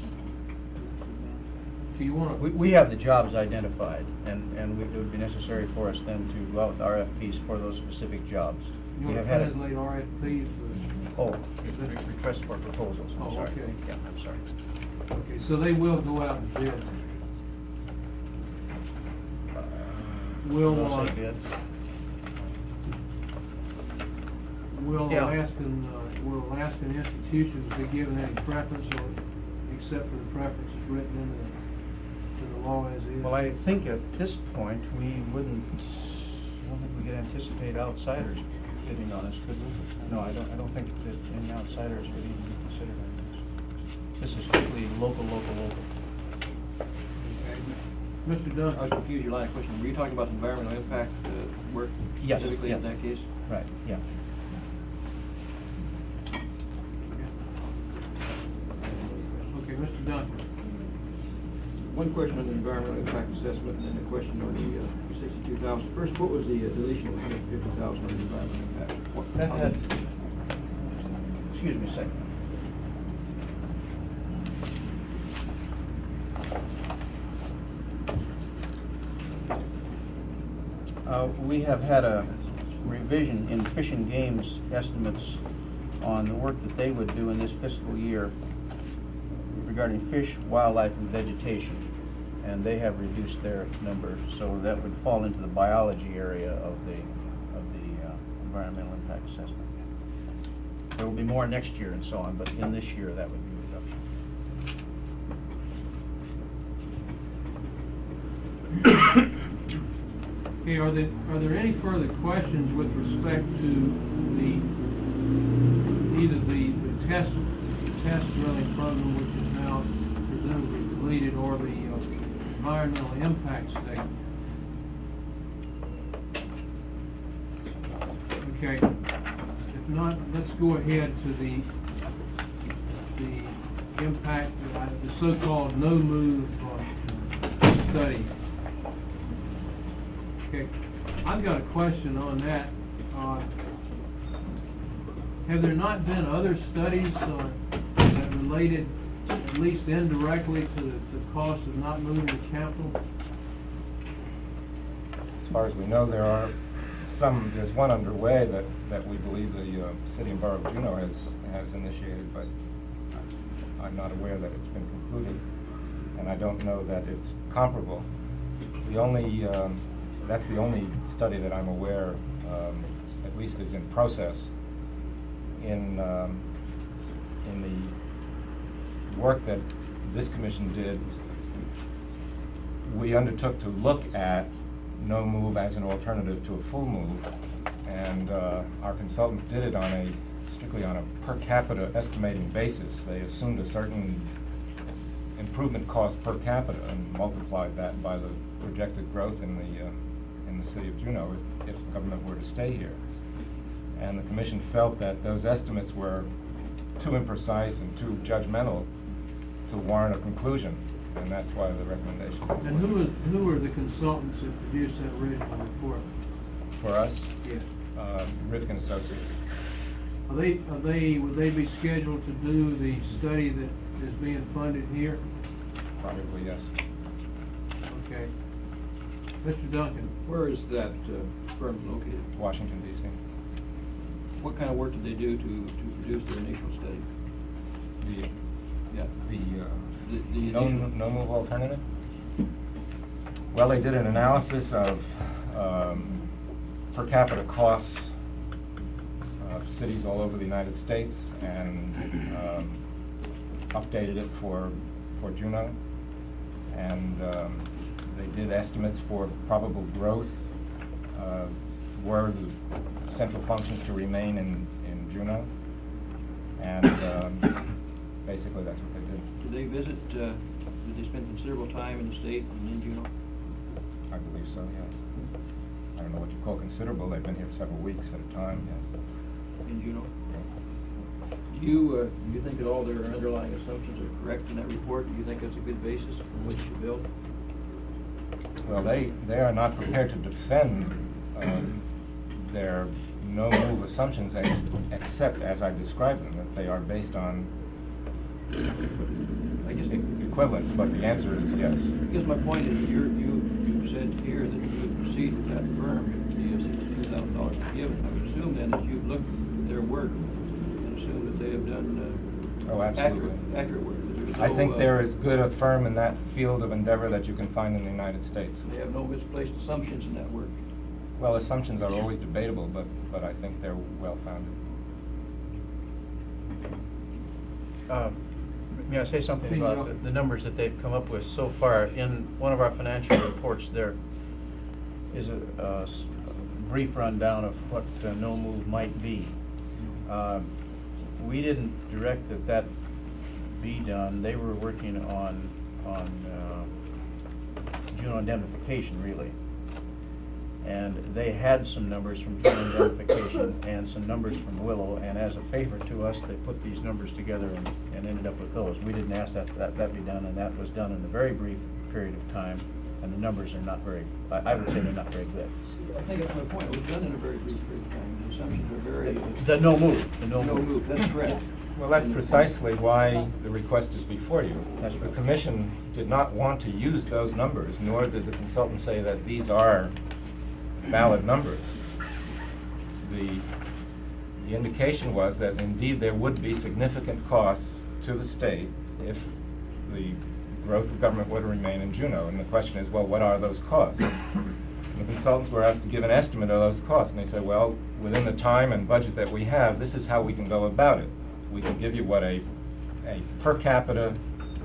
Do you wanna? We, we have the jobs identified, and, and we- it would be necessary for us then to go out with R F Ps for those specific jobs. You We wanna have had a- translate R F Ps Oh, re- request for proposals, I'm Oh, sorry. okay. Yeah, I'm sorry. for, okay, so they will go out and bid. Will, Wanna uh, say bid? Will Yeah. Alaskan, uh, will Alaskan institutions be given any preference or except for the preferences written in the law as is? Well, I think at this point, we wouldn't, I don't think we could anticipate outsiders bidding on us, could we? No, I don't, I don't think that any outsiders would even be considered on this. This is strictly local, local, local. Mister Dunn? I was confused, your line of questioning. Were you talking about environmental impact uh, work Yes, specifically in yes. that case? Right, yeah. Okay, Mister Duncan? One question on the environmental impact assessment and then a question on the uh, sixty-two thousand. First, what was the uh, deletion of one hundred fifty thousand on the environmental impact? What- That how had, did- excuse me a second. Uh, we have had a revision in Fish and Game's estimates on the work that they would do in this fiscal year regarding fish, wildlife, and vegetation. And they have reduced their number, so that would fall into the biology area of the, of the uh, environmental impact assessment. There will be more next year and so on, but in this year, that would be a reduction. Okay, are there, are there any further questions with respect to the, either the, the test, test drilling program, which is now presumably completed, or the uh, environmental impact statement? Okay, if not, let's go ahead to the, the impact, uh, the so-called no-move uh, study. Okay, I've got a question on that. Uh, have there not been other studies uh, that related, at least indirectly, to the, the cost of not moving the capital? As far as we know, there are some, there's one underway that, that we believe the uh, city and borough of Juneau has, has initiated, but I'm not aware that it's been concluded, and I don't know that it's comparable. The only, um, that's the only study that I'm aware, um, at least is in process. In, um, in the work that this commission did, we undertook to look at no move as an alternative to a full move, and uh, our consultants did it on a strictly on a per capita estimating basis. They assumed a certain improvement cost per capita and multiplied that by the projected growth in the uh, in the city of Juneau if, if the government were to stay here. And the commission felt that those estimates were too imprecise and too judgmental to warrant a conclusion, and that's why the recommendation. And who, is, who are the consultants that produced that original report? For us? Yes. Uh, Rivkin Associates. Are they, are they, would they be scheduled to do the study that is being funded here? Probably, yes. Okay. Mister Duncan? Where is that uh, firm located? Washington, D C What kind of work did they do to, to produce their initial study? The, Yeah. the, uh, The, the no, initial. no move alternative? Well, they did an analysis of um, per capita costs of cities all over the United States and um, updated it for, for Juneau. And um, they did estimates for probable growth, uh, were the central functions to remain in, in Juneau. And um, basically that's what they did. Did they visit, uh, did they spend considerable time in the state and in Juneau? I believe so, yes. I don't know what you call considerable. They've been here several weeks at a time, yes. In Juneau? Yes. Do you, uh, do you think that all their underlying assumptions are correct in that report? Do you think that's a good basis from which to build? Well, they, they are not prepared to defend um, their no-move assumptions ex except as I described them, that they are based on I guess, e equivalence, but the answer is yes. I guess my point is, you're, you, you said here that you would proceed with that firm if the sixty-two thousand dollars was given. I would assume then that you've looked at their work and assume that they have done uh, Oh, absolutely. accurate, accurate work. That there's I no, think uh, they're as good a firm in that field of endeavor that you can find in the United States. They have no misplaced assumptions in that work. Well, assumptions are always debatable, but, but I think they're well-founded. Uh, May I say something Please, about Ralph. the, the numbers that they've come up with so far? In one of our financial reports, there is a, a s- a brief rundown of what uh, no move might be. Um, we didn't direct that that be done. They were working on on uh, Juno indemnification, really. And they had some numbers from Juno indemnification and some numbers from Willow, and as a favor to us, they put these numbers together and, and ended up with those. We didn't ask that, that that be done, and that was done in a very brief period of time, and the numbers are not very, I, I would say they're not very good. I think that's my point. It was done in a very brief period of time. The assumptions are very. The no move, the no No move. move, that's correct. Well, that's precisely why the request is before you. That's The right. commission did not want to use those numbers, nor did the consultant say that these are valid numbers. The, the indication was that indeed there would be significant costs to the state if the growth of government would remain in Juneau. And the question is, well, what are those costs? And the consultants were asked to give an estimate of those costs, and they said, well, within the time and budget that we have, this is how we can go about it. We can give you what a, a per capita,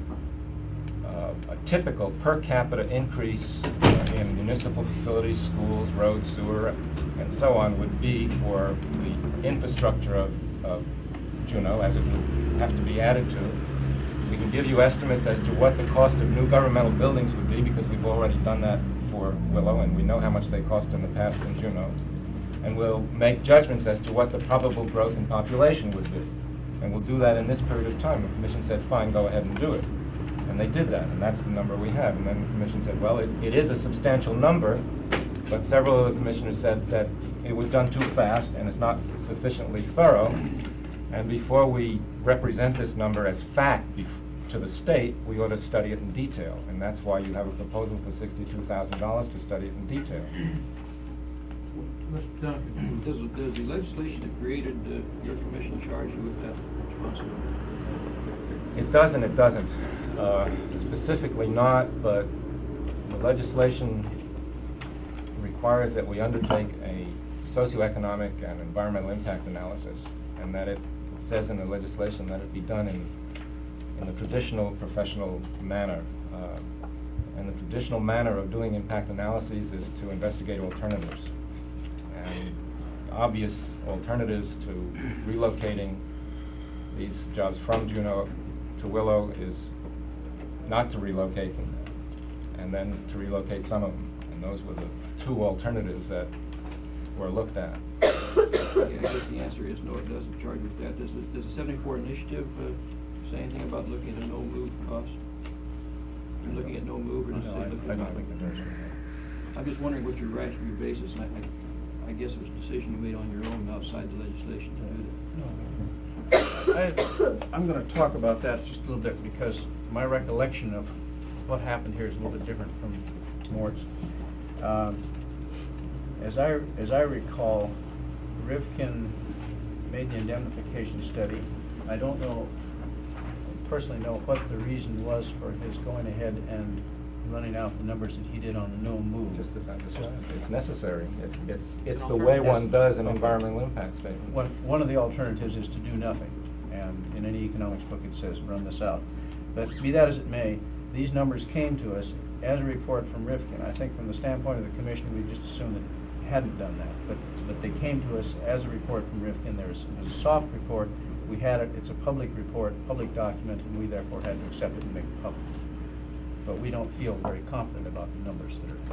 uh, a typical per capita increase uh, in municipal facilities, schools, roads, sewer, and so on would be for the infrastructure of, of Juneau, as it would have to be added to. We can give you estimates as to what the cost of new governmental buildings would be, because we've already done that for Willow, and we know how much they cost in the past in Juneau. And we'll make judgments as to what the probable growth in population would be. And we'll do that in this period of time. The commission said, fine, go ahead and do it. And they did that, and that's the number we have. And then the commission said, well, it, it is a substantial number, but several of the commissioners said that it was done too fast and it's not sufficiently thorough. And before we represent this number as fact bef to the state, we ought to study it in detail. And that's why you have a proposal for sixty-two thousand dollars to study it in detail. Mister Duncan. Does, the- does the legislation that created uh, your commission charge you with that responsibility? It does and it doesn't. Uh, specifically not, but the legislation requires that we undertake a socioeconomic and environmental impact analysis, and that it, it says in the legislation that it be done in, in the traditional professional manner. Uh, and the traditional manner of doing impact analyses is to investigate alternatives. And obvious alternatives to relocating these jobs from Juneau to Willow is not to relocate them, and then to relocate some of them. And those were the two alternatives that were looked at. Yeah, I guess the answer is no, it doesn't charge with that. Does the, does the seventy-four initiative uh, say anything about looking at a no-move cost? You're looking at no move, or does it No, say I, looking I at? don't think it does. I'm just wondering what your rational, your basis, and I, I, I guess it was a decision you made on your own outside the legislation to do that. I, I'm going to talk about that just a little bit, because my recollection of what happened here is a little bit different from Mort's. Um, as I as I recall, Rivkin made the indemnification study. I don't know personally know what the reason was for his going ahead and running out the numbers that he did on the no move. Just as I described, it's necessary. It's, it's, it's an the way alternative. one does an Okay. environmental impact statement. One, one of the alternatives is to do nothing, and in any economics book it says run this out. But be that as it may, these numbers came to us as a report from Rivkin. I think from the standpoint of the commission, we just assumed that it hadn't done that, but but they came to us as a report from Rivkin. There was, it was a soft report. We had it. It's a public report, public document, and we therefore had to accept it and make it public. But we don't feel very confident about the numbers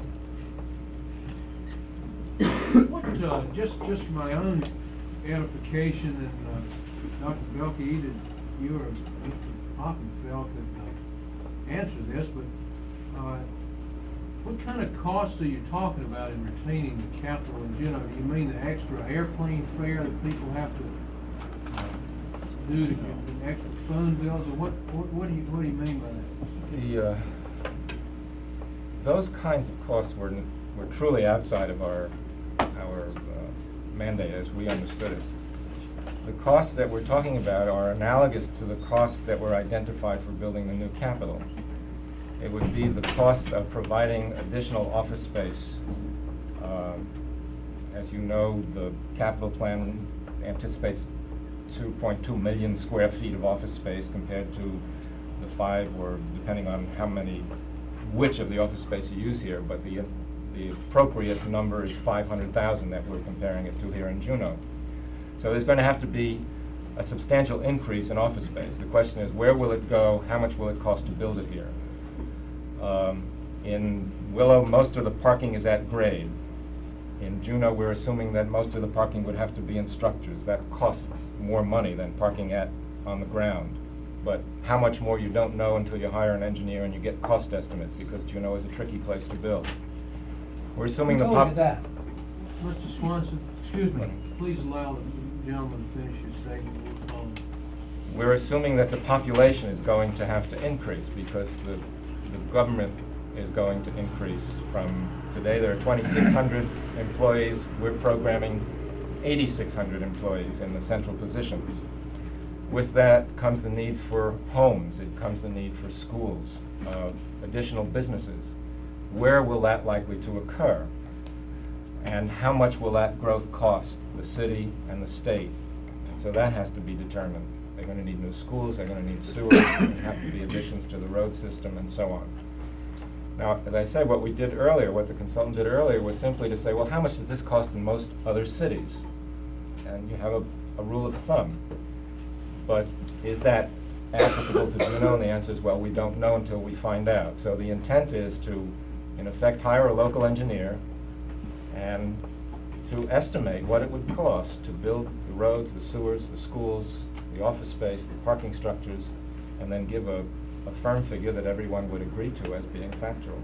that are. What, uh, just, just for my own edification, and uh, Doctor Belke, either you or Mister Hoppenfeld could uh, answer this, but uh, what kind of costs are you talking about in retaining the capital in Juneau? Do you mean the extra airplane fare that people have to uh, do to get the extra phone bills, or what, what, what do you, what do you mean by that? The, uh, those kinds of costs were, n- were truly outside of our, our uh, mandate as we understood it. The costs that we're talking about are analogous to the costs that were identified for building the new Capitol. It would be the cost of providing additional office space. Um, As you know, the capital plan anticipates two point two million square feet of office space compared to five, or depending on how many, which of the office space you use here, but the, the appropriate number is five hundred thousand that we're comparing it to here in Juneau. So there's going to have to be a substantial increase in office space. The question is, where will it go? How much will it cost to build it here? Um, in Willow, most of the parking is at grade. In Juneau, we're assuming that most of the parking would have to be in structures. That costs more money than parking at on the ground. But how much more, you don't know until you hire an engineer and you get cost estimates, because Juneau is a tricky place to build. We're assuming the pop... Mister Swanson, excuse me, please allow the gentleman to finish his statement. We'll call him. We're assuming that the population is going to have to increase, because the, the government is going to increase. From today, there are twenty-six hundred employees. We're programming eighty-six hundred employees in the central positions. With that comes the need for homes. It comes the need for schools, uh, additional businesses. Where will that likely to occur? And how much will that growth cost the city and the state? And so that has to be determined. They're going to need new schools, they're going to need sewers, there have to be additions to the road system, and so on. Now, as I said, what we did earlier, what the consultant did earlier, was simply to say, well, how much does this cost in most other cities? And you have a, a rule of thumb. But is that applicable to Juneau? And the answer is, well, we don't know until we find out. So the intent is to, in effect, hire a local engineer and to estimate what it would cost to build the roads, the sewers, the schools, the office space, the parking structures, and then give a, a firm figure that everyone would agree to as being factual.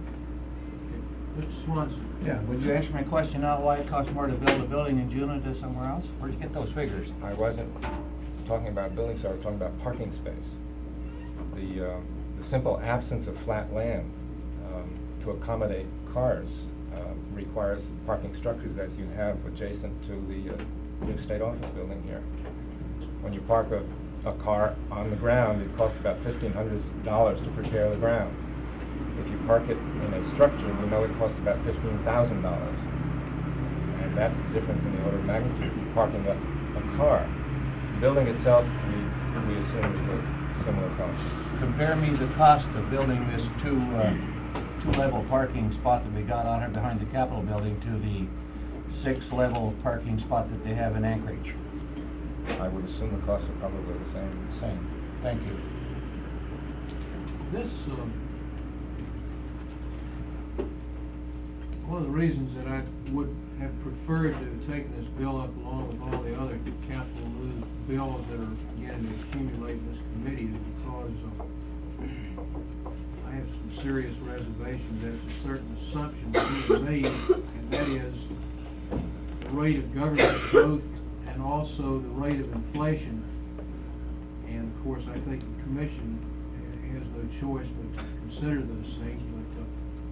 Mister Swanson. Yeah, would you answer my question now, why it costs more to build a building in Juneau than somewhere else? Where'd you get those figures? I wasn't talking about building, so I was talking about parking space. The, uh, the simple absence of flat land um, to accommodate cars uh, requires parking structures as you have adjacent to the uh, new state office building here. When you park a, a car on the ground, it costs about fifteen hundred dollars to prepare the ground. If you park it in a structure, we know it costs about fifteen thousand dollars. And that's the difference in the order of magnitude. Parking a, a car. The building itself, we, we assume, is a similar cost. Compare me the cost of building this two, uh, two-level parking spot that we got on here behind the Capitol building to the six-level parking spot that they have in Anchorage. I would assume the costs are probably the same. Same. Thank you. This, um, one of the reasons that I would have preferred to have taken this bill up along with all the other capital news bills that are beginning to accumulate in this committee is because uh, I have some serious reservations as to certain assumptions being made, and that is the rate of government growth and also the rate of inflation. And of course, I think the commission has no choice but to consider those things, but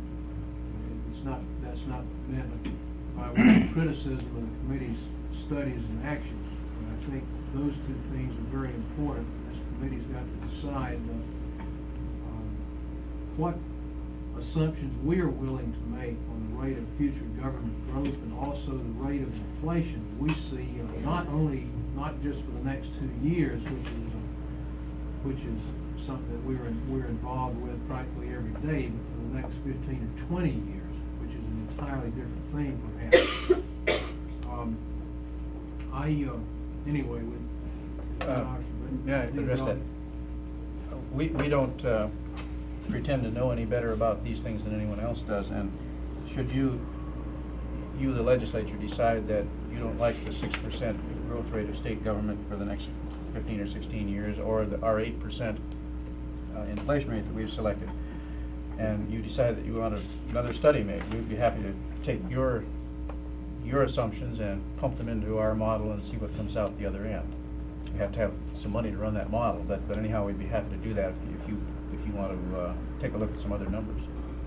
uh, it's not, that's not meant by way of criticism of the committee's studies and actions. But I think those two things are very important. This committee's got to decide uh, um, what assumptions we are willing to make on the rate of future government growth and also the rate of inflation we see, uh, not only, not just for the next two years, which is, uh, which is something that we're, in, we're involved with practically every day, but for the next fifteen or twenty years, which is an entirely different thing perhaps. um, I, uh, anyway, with... Uh, yeah, I address that. We, we don't uh, pretend to know any better about these things than anyone else does, and should you, you the legislature, decide that you don't like the six percent growth rate of state government for the next fifteen or sixteen years, or the, our eight percent uh, inflation rate that we've selected, and you decide that you want a, another study made, we'd be happy to take your your assumptions and pump them into our model and see what comes out the other end. We have to have some money to run that model, but, but anyhow, we'd be happy to do that if you if you want to uh, take a look at some other numbers.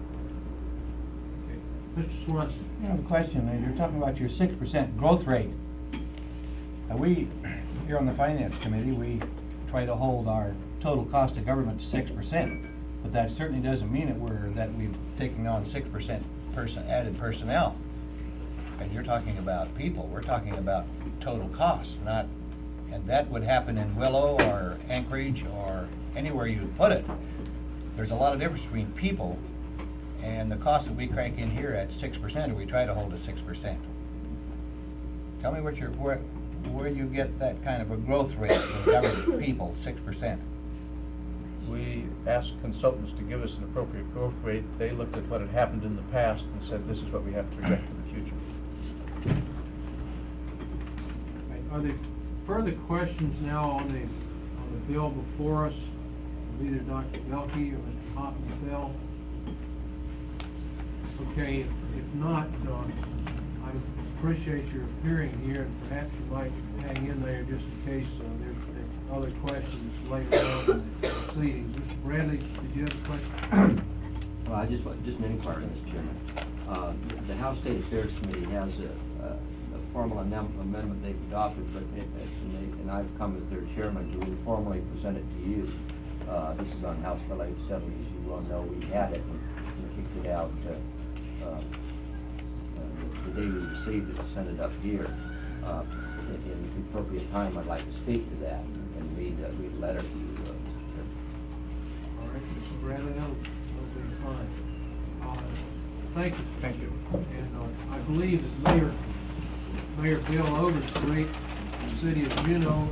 Okay. Mister Swanson. I have a question. Uh, You're talking about your six percent growth rate. Uh, we, here on the Finance Committee, we try to hold our total cost of government to six percent, but that certainly doesn't mean that we're, that we've taken on six percent person, added personnel. And you're talking about people. We're talking about total costs, not, and that would happen in Willow or Anchorage or anywhere you'd put it. there's a lot of difference between people and the cost that we crank in here at six percent, or we try to hold at six percent. Tell me what your, where, where you get that kind of a growth rate in government people, six percent. We asked consultants to give us an appropriate growth rate. They looked at what had happened in the past and said, this is what we have to project for the future. Okay, are there further questions now on the, on the bill before us, of either Doctor Belke or Mister Hopkins-Bell? Okay, if, if not, uh, I appreciate your appearing here, and perhaps you might hang in there just in case uh, there, there are other questions later on in the proceedings. Mister Bradley, did you have a question? Well, I just, want- just an inquiry, Mister Chairman. Uh, The House State Affairs Committee has a, a a formal amem- amendment they've adopted, but it, it's- and they, and I've come as their chairman to formally present it to you. Uh, This is on House Bill eight seventy, as you well know. We had it and and kicked it out uh, uh, uh, the day we received it, sent it up here. Uh, In in the appropriate time, I'd like to speak to that and and read, uh, read a letter to you, uh, Mister Chairman. All right, Mister Bradley, that'll, that'll be fine. Uh, Thank you. Thank you. And uh, I believe that Mayor, Mayor Bill Overstreet, the city of Juneau,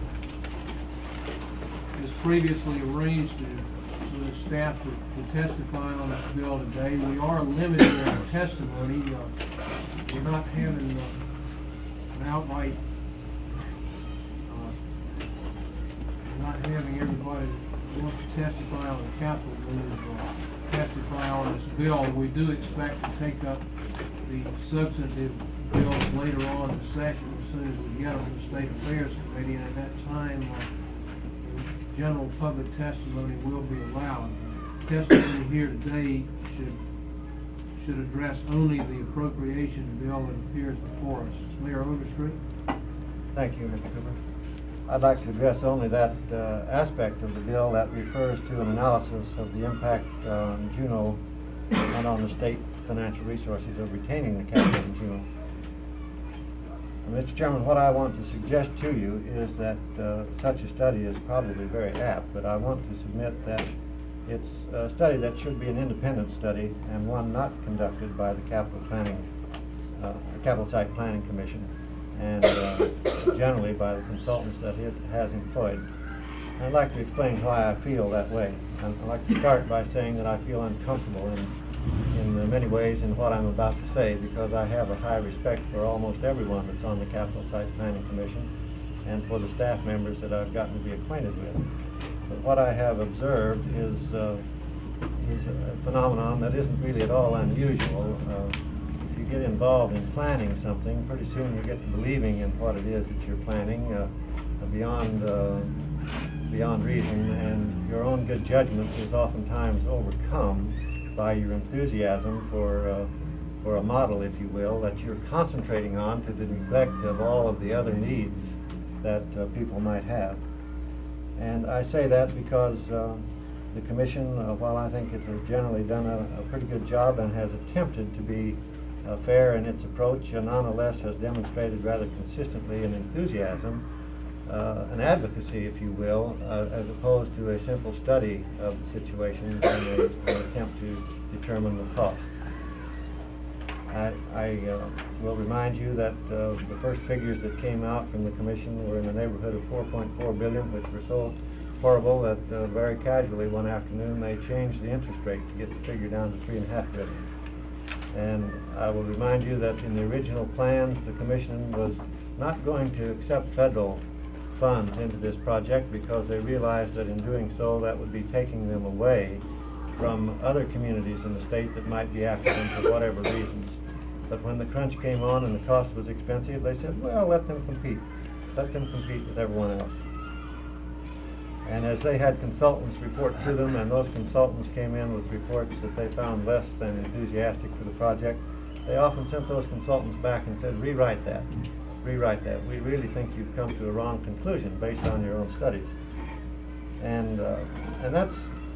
has previously arranged to, for the staff to, to testify on this bill today. We are limiting our testimony. Uh, we're not having uh, an outright, uh, we're not having everybody that wants to testify on the Capitol move uh, testify on this bill. We do expect to take up the substantive bills later on in the session as soon as we get them to the State Affairs Committee, and at that time, uh, general public testimony will be allowed. Testimony here today should should address only the appropriation bill that appears before us. Mayor Overstreet. Thank you, Mister Cooper. I'd like to address only that uh, aspect of the bill that refers to an analysis of the impact on Juneau and on the state financial resources of retaining the capital in Juneau. Uh, Mister Chairman, what I want to suggest to you is that uh, such a study is probably very apt, but I want to submit that it's a study that should be an independent study and one not conducted by the Capital Planning, uh, Capital Site Planning Commission, and uh, generally by the consultants that it has employed. I'd like to explain why I feel that way. I'd like to start by saying that I feel uncomfortable in, in many ways in what I'm about to say, because I have a high respect for almost everyone that's on the Capital Site Planning Commission and for the staff members that I've gotten to be acquainted with. But what I have observed is, uh, is a phenomenon that isn't really at all unusual. Uh, if you get involved in planning something, pretty soon you get to believing in what it is that you're planning uh, beyond, uh, beyond reason, and your own good judgment is oftentimes overcome by your enthusiasm for, uh, for a model, if you will, that you're concentrating on to the neglect of all of the other needs that uh, people might have. And I say that because uh, the Commission, uh, while I think it has generally done a, a pretty good job and has attempted to be uh, fair in its approach, uh, nonetheless has demonstrated rather consistently an enthusiasm, uh, an advocacy, if you will, uh, as opposed to a simple study of the situation and a, an attempt to determine the cost. I, I uh, will remind you that uh, the first figures that came out from the Commission were in the neighborhood of four point four billion dollars, which were so horrible that uh, very casually one afternoon they changed the interest rate to get the figure down to three and a half billion dollars. And I will remind you that in the original plans, the Commission was not going to accept federal funds into this project because they realized that in doing so, that would be taking them away from other communities in the state that might be after them for whatever reasons. But when the crunch came on and the cost was expensive, they said, well, let them compete. Let them compete with everyone else. And as they had consultants report to them, and those consultants came in with reports that they found less than enthusiastic for the project, they often sent those consultants back and said, rewrite that, rewrite that. We really think you've come to a wrong conclusion based on your own studies. And, uh, and that's,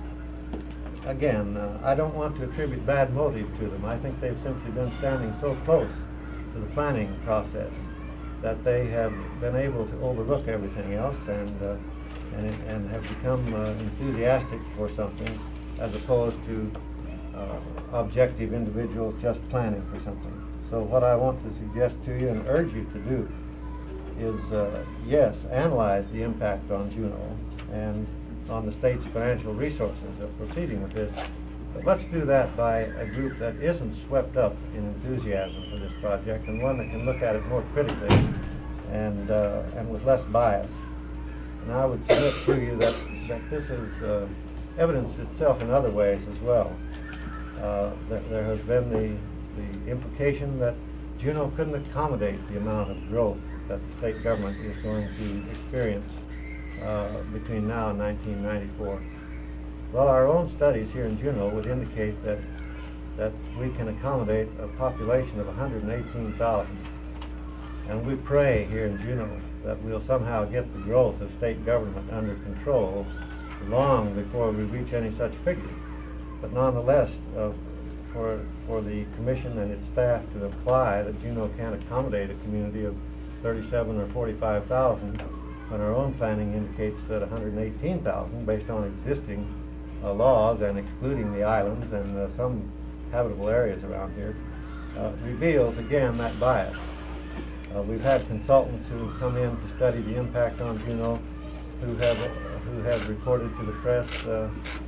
again, uh, I don't want to attribute bad motive to them. I think they've simply been standing so close to the planning process that they have been able to overlook everything else and, uh, and, and have become uh, enthusiastic for something as opposed to uh, objective individuals just planning for something. So what I want to suggest to you and urge you to do is, uh, yes, analyze the impact on Juneau and on the state's financial resources of proceeding with this. But let's do that by a group that isn't swept up in enthusiasm for this project, and one that can look at it more critically and, uh, and with less bias. And I would submit to you that, that this has uh, evidenced itself in other ways as well. Uh, that there has been the, the implication that Juneau couldn't accommodate the amount of growth that the state government is going to experience uh, between now and nineteen ninety-four. Well, our own studies here in Juneau would indicate that, that we can accommodate a population of one hundred eighteen thousand. And we pray here in Juneau that we'll somehow get the growth of state government under control long before we reach any such figure. But nonetheless, uh, for, for the commission and its staff to imply that Juneau can't accommodate a community of thirty-seven or forty-five thousand, when our own planning indicates that one hundred eighteen thousand, based on existing uh, laws and excluding the islands and uh, some habitable areas around here, uh, reveals again that bias. Uh, we've had consultants who have come in to study the impact on Juneau, who have uh, who have reported to the press uh,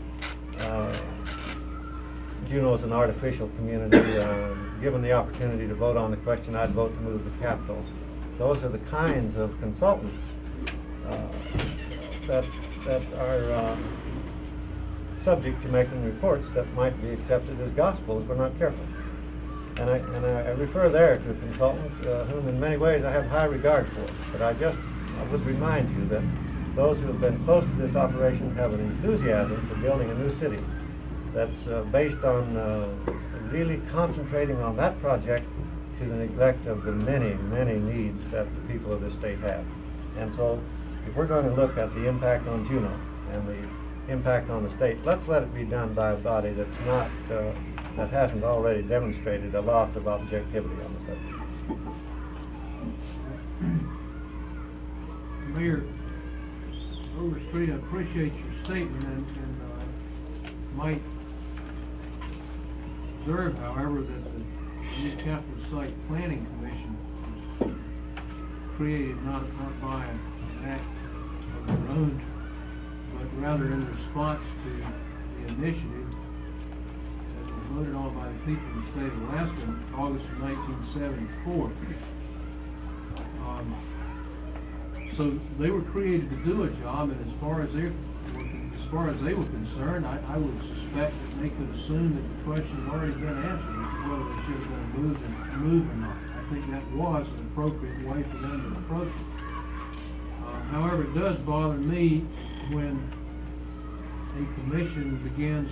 uh, Juneau is an artificial community. Uh, given the opportunity to vote on the question, I'd vote to move the capital. Those are the kinds of consultants uh, that that are uh, subject to making reports that might be accepted as gospel if we're not careful. And I, and I refer there to a consultant uh, whom in many ways I have high regard for. But I just I would remind you that those who have been close to this operation have an enthusiasm for building a new city that's uh, based on uh, really concentrating on that project to the neglect of the many, many needs that the people of this state have. And so if we're going to look at the impact on Juneau and the impact on the state, let's let it be done by a body that's not, uh, that hasn't already demonstrated a loss of objectivity on the subject. Mayor Overstreet, I appreciate your statement, and, and uh, might observe, however, that the new capital site planning commission was created not, not by an act of their own, but rather in response to the initiative that was voted on by the people of the state of Alaska in August of nineteen seventy-four. Um, so they were created to do a job, and as far as they were, as far as they were concerned, I, I would suspect that they could assume that the question had already been answered as to whether they should have been moved and moved or not. I think that was an appropriate way for them to approach it. Uh, however, it does bother me when a commission begins,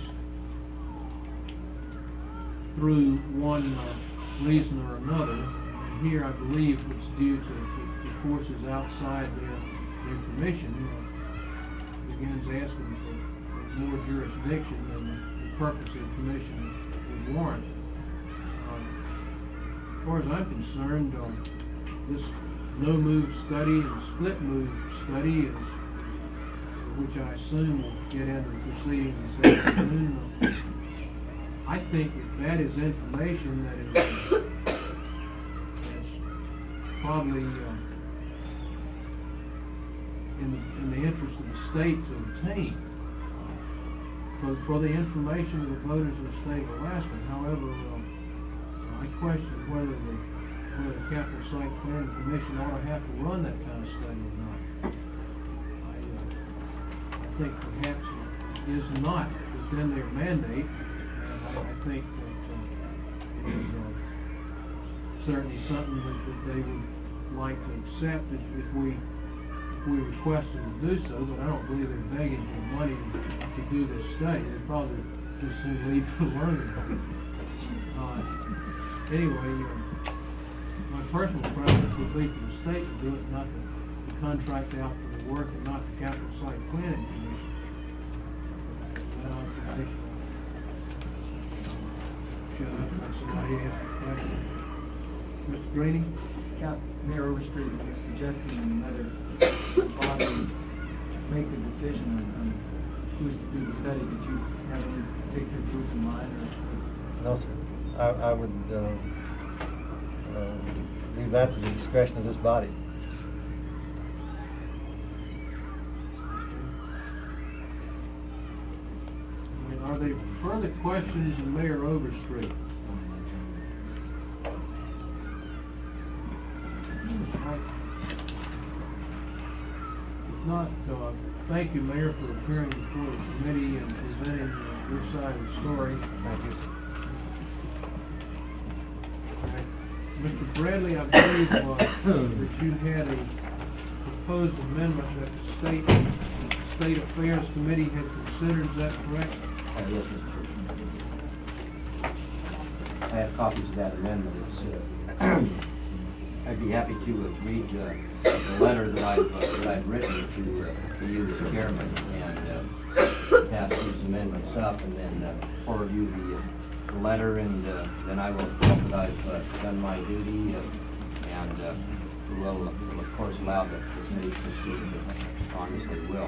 through one uh, reason or another, and here I believe it's due to, to, to forces outside their, their commission, uh, begins asking for, for more jurisdiction than the, the purpose of the commission would warrant. Uh, as far as I'm concerned, uh, this no-move study and split move study is, which I assume will get into the proceedings this afternoon. Uh, I think that that is information that is that's probably uh, in, the, in the interest of the state to obtain uh, for, for the information of the voters of the state of Alaska. However, uh, I question whether the, whether the Capital Site Planning Commission ought to have to run that kind of study or not. I, uh, I think perhaps it is not within their mandate. I think that uh, it is uh, certainly something that, that they would like to accept if, if we if we request them to do so, but I don't believe they're begging for money to, to do this study. They'd probably just soon leave to learn it. Uh, anyway, uh, my personal preference would be for the state to do it, not to, to contract out for the work and not the Capital Site Planning Commission. That ought to take Should I let somebody ask a question? Mister Greeny? Yeah, Mayor Overstreet, you're suggesting another body make a decision on, on who's to do the study? Did you have any particular group in mind, or? No, sir. I, I would, uh, uh, leave that to the discretion of this body. Are there further questions of Mayor Overstreet? If not, uh, thank you, Mayor, for appearing before the committee and presenting uh, your side of the story. Thank you. Mister Bradley, I believe uh, that you had a proposed amendment that the State State Affairs Committee had considered. Is that correct? Uh, yes, Mister Chairman. I have copies of that amendment. It's, uh, I'd be happy to uh, read uh, the letter that I've, uh, that I've written to, uh, to you as chairman, and uh, pass these amendments up, and then uh, forward you the, uh, the letter, and uh, then I will feel that I've uh, done my duty, uh, and uh, will, will of course allow the committee to proceed as long as they will.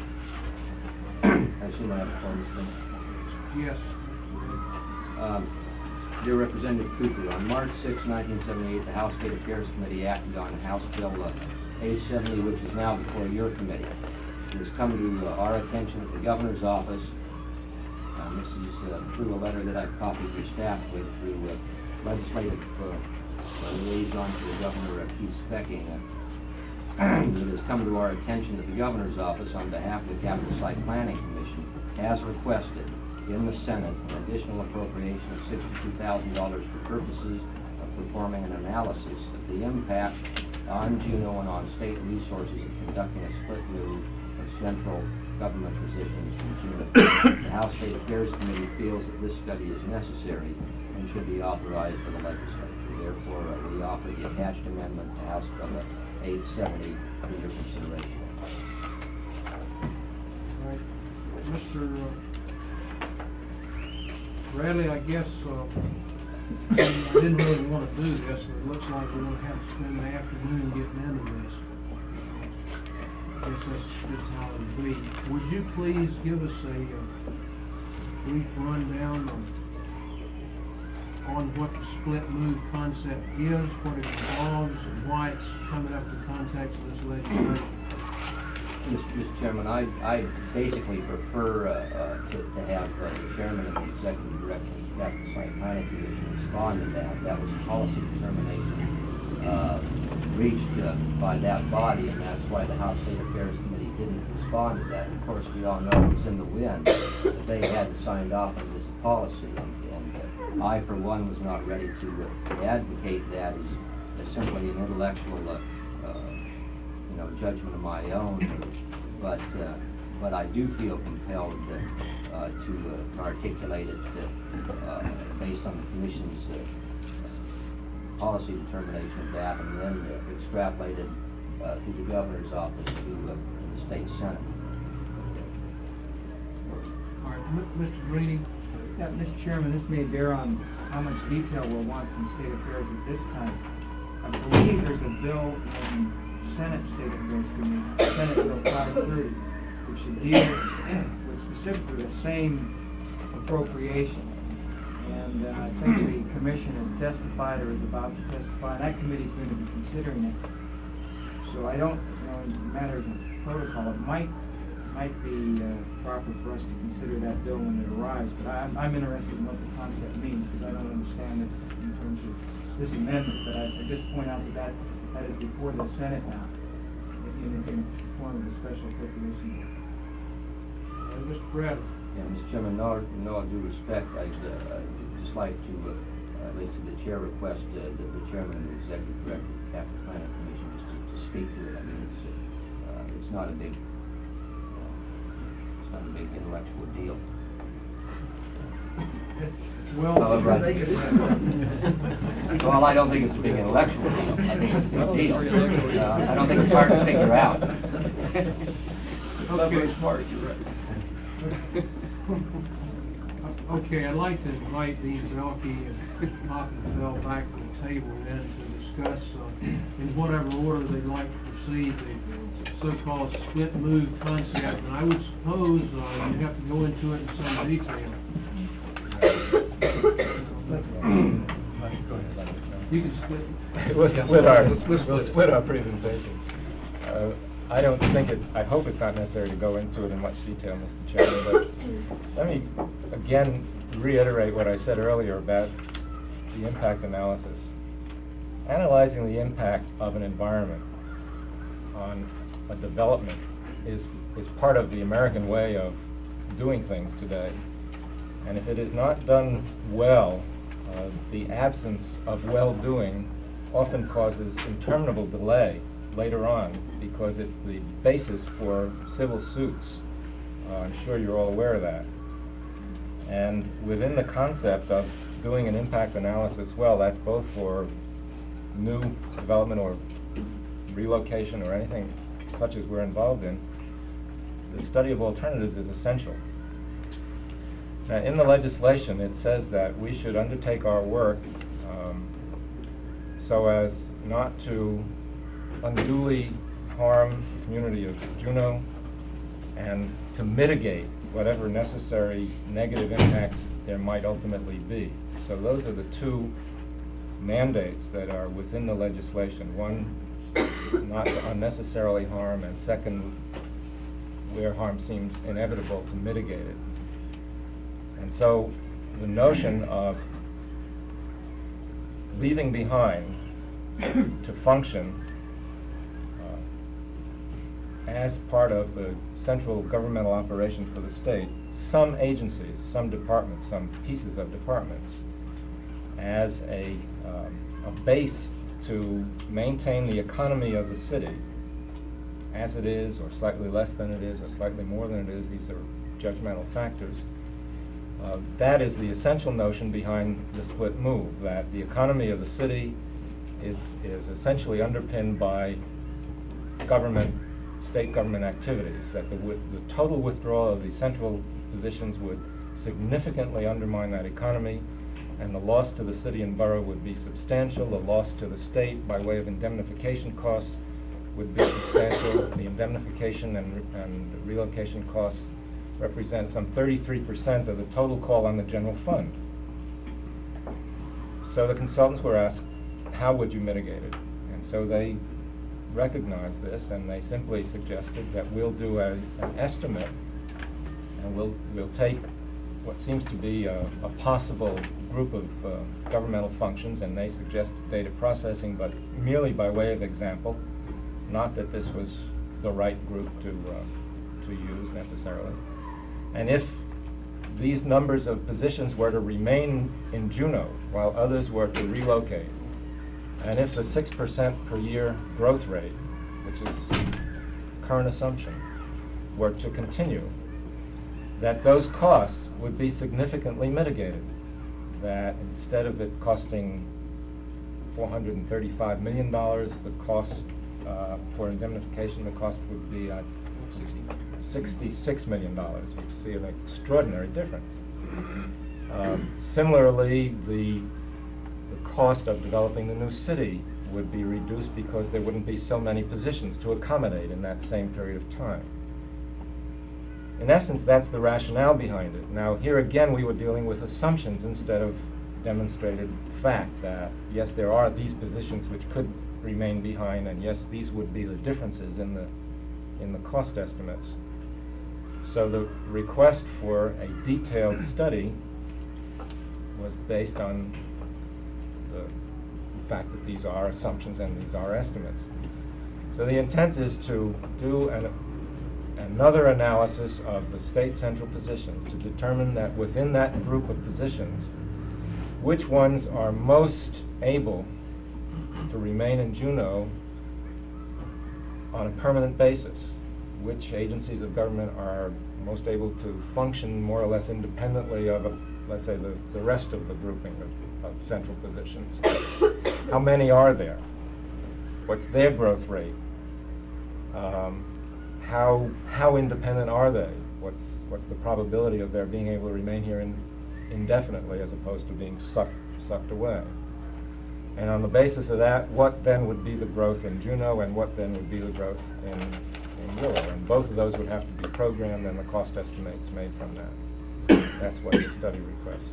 I assume I have a form of thing. Yes. Um, Dear Representative Cooper, on March sixth, nineteen seventy-eight, the House State Affairs Committee acted on House Bill uh, eight seventy, which is now before your committee. It has come to uh, our attention at the governor's office. Um, this is uh, through a letter that I've copied your staff with through uh, legislative uh, uh, liaison to the governor, uh, Keith Specking. Uh, it has come to our attention that the governor's office, on behalf of the Capital Site Planning Commission, has requested in the Senate an additional appropriation of sixty-two thousand dollars for purposes of performing an analysis of the impact on Juneau and on state resources of conducting a split move of central government positions from Juneau. The House State Affairs Committee feels that this study is necessary and should be authorized by the legislature. Therefore, uh, we offer the attached amendment to House Bill eight seventy for your consideration. All right. Mister Bradley, I guess uh, I didn't really want to do this, and it looks like we're going to have to spend the afternoon getting into this. I guess that's just how it'll be. Would you please give us a uh, brief rundown on, on what the split move concept is, what it involves, and why it's coming up in the context of this legislation? Mister Chairman, I, I basically prefer uh, uh, to, to have uh, the chairman and the executive director of the Capital Site Planning Commission respond to that. That was a policy determination uh, reached uh, by that body, and that's why the House State Affairs Committee didn't respond to that. Of course, we all know it was in the wind that they hadn't signed off on this policy, and, and uh, I, for one, was not ready to uh, advocate that as, as simply an intellectual uh, uh, you know, judgment of my own, but uh, but I do feel compelled uh, uh, to uh, articulate it uh, uh, based on the Commission's uh, policy determination of that, and then uh, extrapolated uh, through the Governor's office to, uh, to the State Senate. All right, Mister Greeny. Yeah, Mister Chairman, this may bear on how much detail we'll want from State Affairs at this time. I believe there's a bill in Senate State Affairs Committee, Senate Bill five thirty, which should deal with specifically the same appropriation. And uh, I think the commission has testified or is about to testify, and that committee is going to be considering it. So I don't, you know, in matters of protocol, it might might be uh, proper for us to consider that bill when it arrives. But I'm, I'm interested in what the concept means, because I don't understand it in terms of this amendment. But I, I just point out that that That is before the Senate now, in, in the form of a special appropriation bill. Uh, Mister Bradley. Yeah, Mister Chairman, no, no due respect, I'd uh, I'd just like to, uh, at least to the chair, request uh, that the chairman and the executive director of the Capital Planning Commission just to, to speak to it. I mean, it's uh, it's not a big, uh, it's not a big intellectual deal. Well, However, I, well, I don't think it's a big intellectual deal. I think it's a big deal. Uh, I don't think it's hard to figure out. Okay, smart, you're right. Okay, I'd like to invite Dean Belke and Hoffenfeld back to the table then to discuss uh, in whatever order they'd like to proceed the so-called split move concept, and I would suppose uh, you have to go into it in some detail. You can split. We'll split our, Let's- let's we'll split it. split our presentation. Uh, I don't think it, I hope it's not necessary to go into it in much detail, Mister Chairman, but let me again reiterate what I said earlier about the impact analysis. Analyzing the impact of an environment on a development is, is part of the American way of doing things today. And if it is not done well, uh, the absence of well-doing often causes interminable delay later on because it's the basis for civil suits. Uh, I'm sure you're all aware of that. And within the concept of doing an impact analysis well, that's both for new development or relocation or anything such as we're involved in, the study of alternatives is essential. Now, in the legislation, it says that we should undertake our work um, so as not to unduly harm the community of Juneau and to mitigate whatever necessary negative impacts there might ultimately be. So those are the two mandates that are within the legislation. One, not to unnecessarily harm, and second, where harm seems inevitable, to mitigate it. And so the notion of leaving behind to function uh, as part of the central governmental operation for the state, some agencies, some departments, some pieces of departments, as a, um, a base to maintain the economy of the city as it is, or slightly less than it is, or slightly more than it is. These are judgmental factors. Uh, that is the essential notion behind the split move, that the economy of the city is, is essentially underpinned by government, state government activities, that the, with, the total withdrawal of these central positions would significantly undermine that economy, and the loss to the city and borough would be substantial. The loss to the state by way of indemnification costs would be substantial. The indemnification and, re and relocation costs represent some thirty-three percent of the total call on the general fund. So the consultants were asked, how would you mitigate it? And so they recognized this, and they simply suggested that we'll do a, an estimate, and we'll, we'll take what seems to be a, a possible group of uh, governmental functions, and they suggested data processing, but merely by way of example, not that this was the right group to, uh, to use necessarily. And if these numbers of positions were to remain in Juneau while others were to relocate, and if the six percent per year growth rate, which is current assumption, were to continue, that those costs would be significantly mitigated. That instead of it costing four hundred thirty-five million dollars, the cost uh, for indemnification, the cost would be uh, sixty-six million dollars. You see an extraordinary difference. Um, similarly, the, the cost of developing the new city would be reduced because there wouldn't be so many positions to accommodate in that same period of time. In essence, that's the rationale behind it. Now, here again, we were dealing with assumptions instead of demonstrated fact that, yes, there are these positions which could remain behind, and yes, these would be the differences in the, in the cost estimates. So the request for a detailed study was based on the fact that these are assumptions and these are estimates. So the intent is to do an another analysis of the state central positions to determine that within that group of positions, which ones are most able to remain in Juneau on a permanent basis, which agencies of government are most able to function more or less independently of, a, let's say, the, the rest of the grouping of, of central positions. How many are there? What's their growth rate? Um, How, how independent are they? What's, what's the probability of their being able to remain here in, indefinitely as opposed to being sucked, sucked away? And on the basis of that, what then would be the growth in Juneau and what then would be the growth in, and Willow, and both of those would have to be programmed and the cost estimates made from that. That's what the study requests.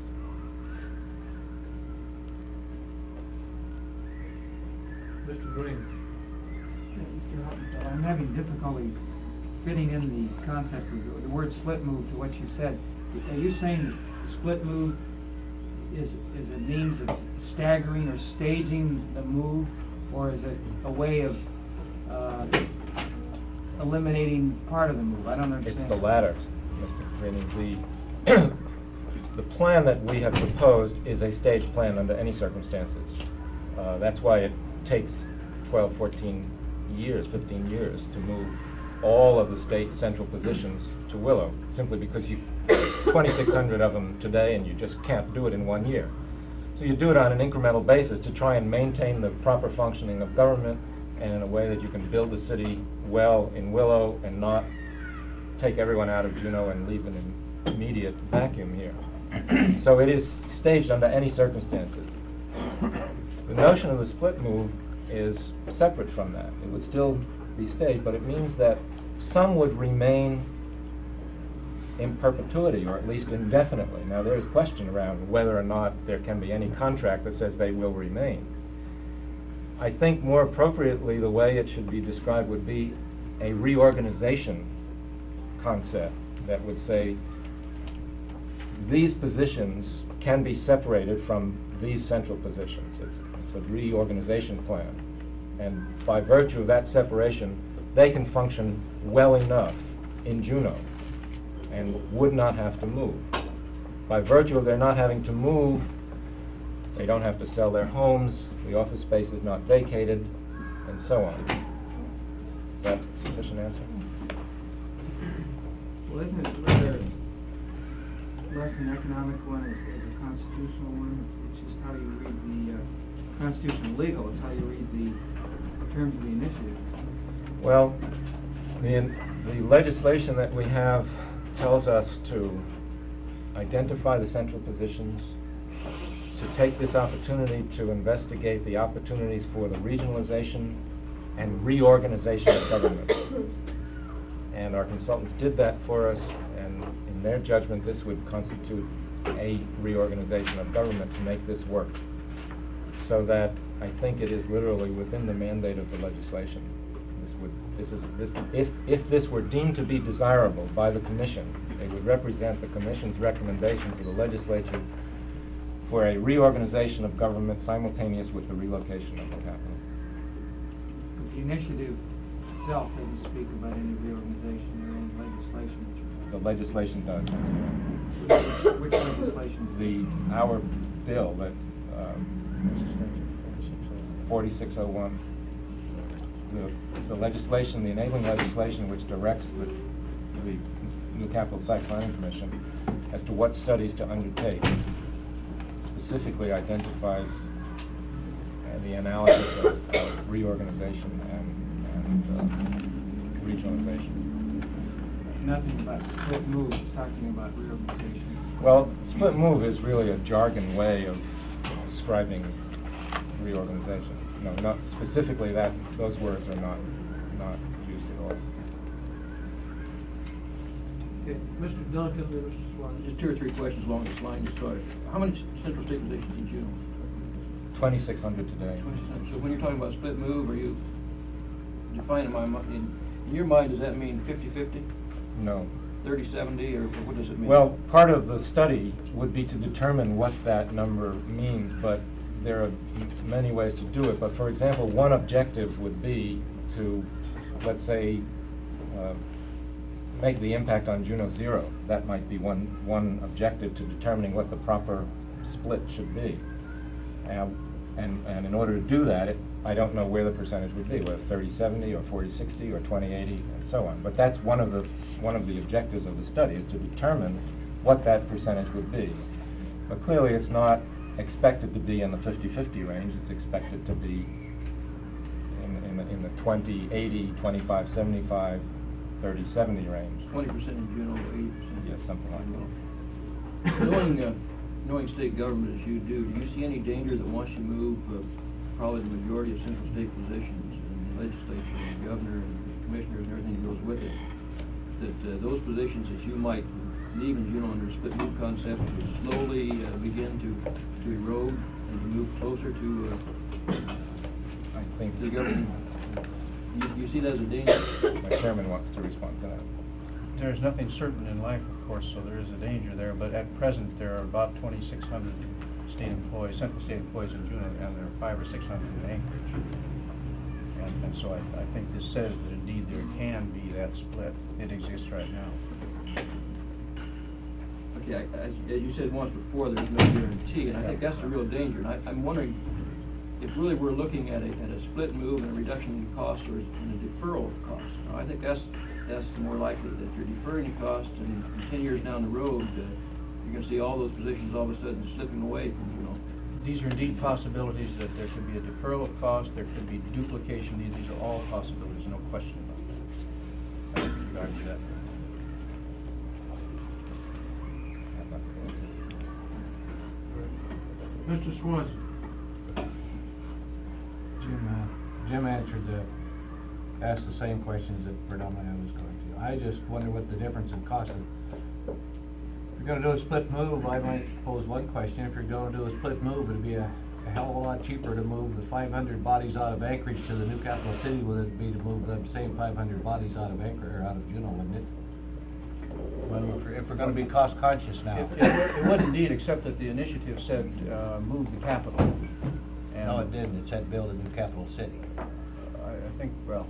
Mister Green. Mister Huttenfeld, I'm having difficulty fitting in the concept of the word split move to what you said. Are you saying that split move is, is a means of staggering or staging the move, or is it a way of uh, eliminating part of the move? I don't understand. It's the latter, Mister Green. The, the plan that we have proposed is a staged plan under any circumstances. Uh, that's why it takes twelve, fourteen years, fifteen years to move all of the state central positions to Willow, simply because you twenty-six hundred of them today and you just can't do it in one year. So you do it on an incremental basis to try and maintain the proper functioning of government, and in a way that you can build the city well in Willow and not take everyone out of Juneau and leave an immediate vacuum here. So it is staged under any circumstances. The notion of the split move is separate from that. It would still be staged, but it means that some would remain in perpetuity, or at least indefinitely. Now, there is question around whether or not there can be any contract that says they will remain. I think more appropriately the way it should be described would be a reorganization concept that would say these positions can be separated from these central positions. It's, it's a reorganization plan. And by virtue of that separation, they can function well enough in Juneau and would not have to move. By virtue of their not having to move, they don't have to sell their homes, the office space is not vacated, and so on. Is that a sufficient answer? Well, isn't it rather less an economic one as, as a constitutional one? It's, it's just how you read the uh, constitutional legal, it's how you read the terms of the initiative. Well, the, the legislation that we have tells us to identify the central positions, to take this opportunity to investigate the opportunities for the regionalization and reorganization of government. And our consultants did that for us, and in their judgment, this would constitute a reorganization of government to make this work. So that I think it is literally within the mandate of the legislation. This would, this is, this, if, if this were deemed to be desirable by the Commission, it would represent the Commission's recommendation to the legislature for a reorganization of government simultaneous with the relocation of the capital. But the initiative itself doesn't speak about any reorganization or any legislation. The legislation does, that's correct. Which, which legislation? The, our bill that, um, forty-six oh one, the, the legislation, the enabling legislation which directs the, the new Capital Site Planning Commission as to what studies to undertake, specifically identifies uh, the analysis of, of reorganization and, and uh, regionalization. Nothing about split move, it's talking about reorganization. Well, split move is really a jargon way of describing reorganization. No, not specifically that, those words are not, not used at all. Okay, Mister Duncan and Mister Swan, just two or three questions along this line to start. How many central state positions in Juneau? twenty-six hundred today. So when you're talking about split move, are you defining my, in, in your mind, does that mean fifty fifty? No. thirty seventy, or what does it mean? Well, part of the study would be to determine what that number means, but there are m many ways to do it. But for example, one objective would be to, let's say, uh, make the impact on Juneau zero. That might be one, one objective to determining what the proper split should be. Uh, and, and in order to do that, it, I don't know where the percentage would be, whether thirty seventy or forty sixty or twenty eighty and so on. But that's one of the, one of the objectives of the study, is to determine what that percentage would be. But clearly it's not expected to be in the fifty fifty range. It's expected to be in, in, the, in the twenty eighty, twenty-five seventy-five, thirty seventy range. twenty percent in Juneau, eighty percent? Yes, something like that. Knowing, uh, knowing state government as you do, do you see any danger that once you move uh, probably the majority of central state positions in the legislature, and the governor and commissioners and everything that goes with it, that uh, those positions that you might leave in Juneau under a split move concept would slowly uh, begin to, to erode and to move closer to, uh, I think to the government? You, you see that as a danger? my chairman wants to respond to that. There's nothing certain in life, of course, so there is a danger there, but at present, there are about twenty-six hundred state employees, central state employees in Juneau, and there are five or six hundred in Anchorage. And, and so I, I think this says that indeed there can be that split. It exists right now. Okay, I- as, as you said once before, there's no guarantee, and I think that's the real danger. And I, I'm wondering if really we're looking at a, at a split move and a reduction in cost or in a deferral of cost. Now, I think that's, that's more likely, that you're deferring the cost, and ten years down the road, uh, you're gonna see all those positions all of a sudden slipping away from, you know. These are indeed possibilities, that there could be a deferral of cost, there could be duplication. These, these are all possibilities, no question about that. I don't think you could argue that. Mister Swanson? Jim, uh, Jim answered the, asked the same questions that predominantly I was going to. I just wonder what the difference in cost is. If you're gonna do a split move, I might pose one question. If you're gonna do a split move, it'd be a, a hell of a lot cheaper to move the five hundred bodies out of Anchorage to the new capital city than it'd be to move the same five hundred bodies out of Anchorage, or out of Juneau, wouldn't it? Well, if we're, if we're gonna be cost conscious now. It, it would- it would indeed, except that the initiative said, uh, move the capital. And No, it didn't. It said build a new capital city. I, I think, well,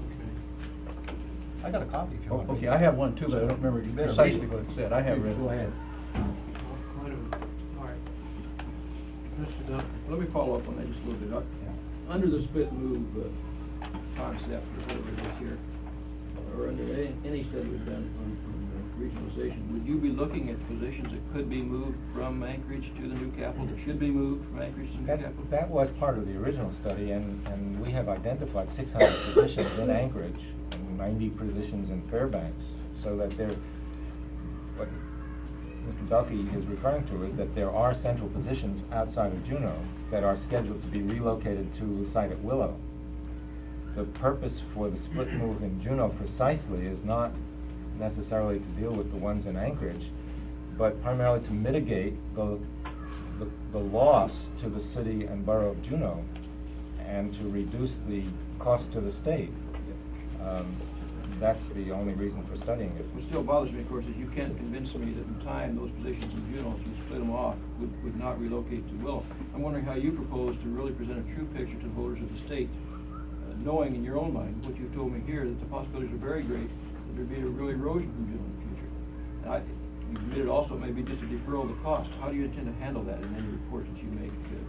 I got a copy if you oh, want. okay, I have one too, but I don't remember You better precisely read it. what it said. I have read it. Go ahead. Quite a- All right. Mister Dunn? Let me follow up on that just a little bit. Uh, Under the split move uh, concept, or whatever it is here, or under any, any study we've done on, on uh, regionalization, would you be looking at positions that could be moved from Anchorage to the new capital, that should be moved from Anchorage to the new That, capital? that was part of the original study, and, and we have identified six hundred positions in Anchorage and ninety positions in Fairbanks, so that there, what Mister Belkey is referring to is that there are central positions outside of Juneau that are scheduled to be relocated to a site at Willow. The purpose for the split move in Juneau precisely is not necessarily to deal with the ones in Anchorage, but primarily to mitigate the, the, the loss to the city and borough of Juneau and to reduce the cost to the state. Um, that's the only reason for studying it. What still bothers me, of course, is you can't convince me that in time those positions in Juneau, if you split them off, would, would not relocate to Willow. I'm wondering how you propose to really present a true picture to the voters of the state, uh, knowing in your own mind, what you've told me here, that the possibilities are very great that there'd be a real erosion from Juneau in the future. And I, you admitted also maybe just a deferral of the cost. How do you intend to handle that in any report that you make? Uh,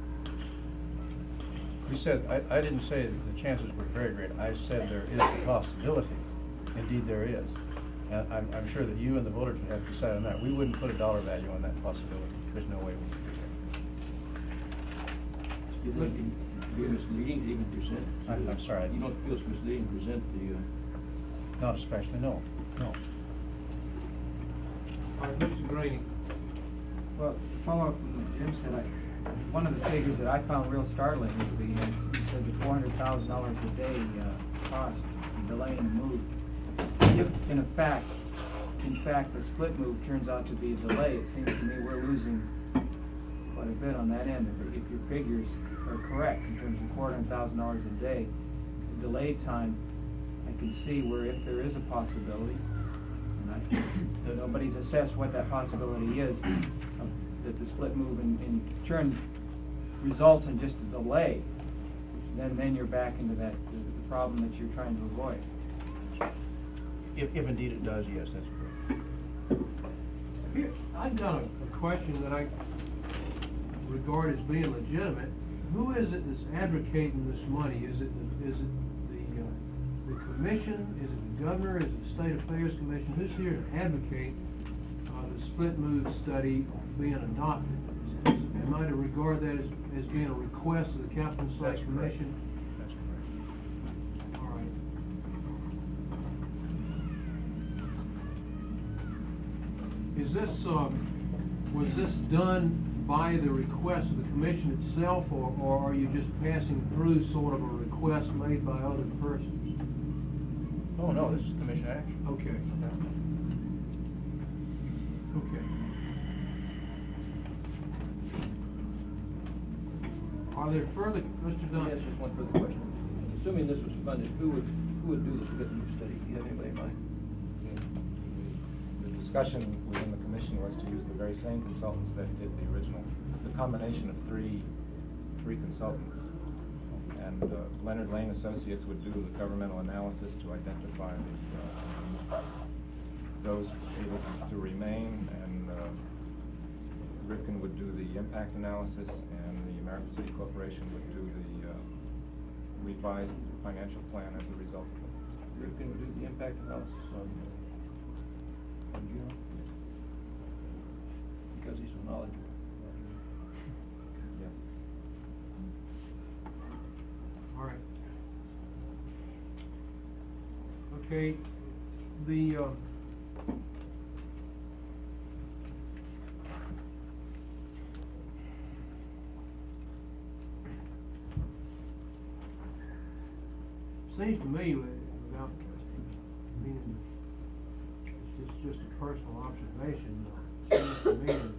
We said, I, I didn't say the chances were very great. I said there is a possibility. Indeed, there is. And I'm, I'm sure that you and the voters would have to decide on that. We wouldn't put a dollar value on that possibility. There's no way we could do you think it'd be misleading to even present? I'm- I'm sorry, I- You don't feel it's misleading to present the, uh, that. Not especially, no, no. All right, Mister Grady? Well, to follow up on what Jim said, I, one of the figures that I found real startling was the, uh, you said the four hundred thousand dollars a day, uh, cost in delaying the move. If, in a fact, in fact, the split move turns out to be a delay, it seems to me we're losing quite a bit on that end. If, if your figures are correct in terms of four hundred thousand dollars a day, the delay time, I can see where if there is a possibility, and I, nobody's assessed what that possibility is, of, that the split move in, in turn results in just a delay, then then you're back into that the, the problem that you're trying to avoid. If, if indeed it does, yes, that's correct. Here, I've got a, a question that I regard as being legitimate. Who is it that's advocating this money? Is it the, is it the, uh, the commission? Is it the governor? Is it the State Affairs Commission? Who's here to advocate uh, the split move study being adopted? Is, is, am I to regard that as, as being a request of the Capital Site That's correct. Commission? That's correct. All right. Is this, um, was this done by the request of the commission itself, or, or are you just passing through sort of a request made by other persons? Oh, no, this is commission action. Okay. Okay. Are there further, Mister Dunn? Yes, just one further question. Assuming this was funded, who would, who would do this written study? Do you have anybody in mind? The discussion within the commission was to use the very same consultants that did the original. It's a combination of three, three consultants. And uh, Leonard Lane Associates would do the governmental analysis to identify the, uh, those able to, to remain, and uh, Rifkin would do the impact analysis, and the American City Corporation would do the uh, revised financial plan as a result of it. Rifkin would do the impact analysis on, uh, on Juno? Because he's so knowledgeable. Yes. All right. Okay, the, uh, seems to me, without meaning, it's just, just a personal observation, uh, seems to me that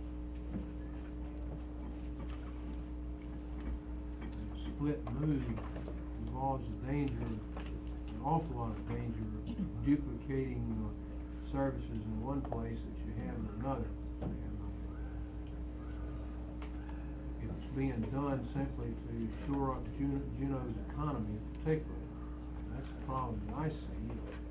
split move involves a danger, an awful lot of danger of duplicating uh, services in one place that you have in another. And, uh, if it's being done simply to shore up Juno, Juneau's economy in particular, that's the problem that I see.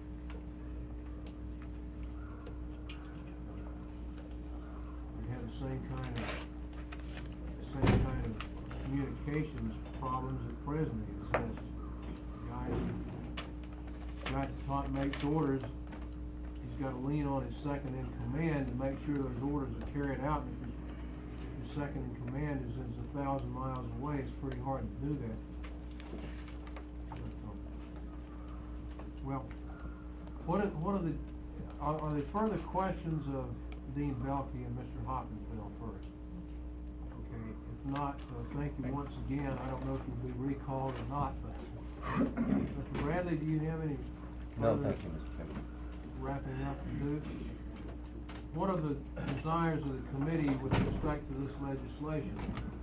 We have the same kind of, same kind of communications problems that presently exist. The guy who's got to talk, makes orders, he's got to lean on his second in command to make sure those orders are carried out. And if his, if his second in command is, is a thousand miles away, it's pretty hard to do that. But, um, well, what are, what are the, are, are there further questions of Dean Belke and Mister Hoppenfeld first? Okay, if not, uh, thank you once again. I don't know if you'll be recalled or not, but Mister Bradley, do you have any? No, thank you, Mister Chairman. Wrapping up to do? What are the desires of the committee with respect to this legislation?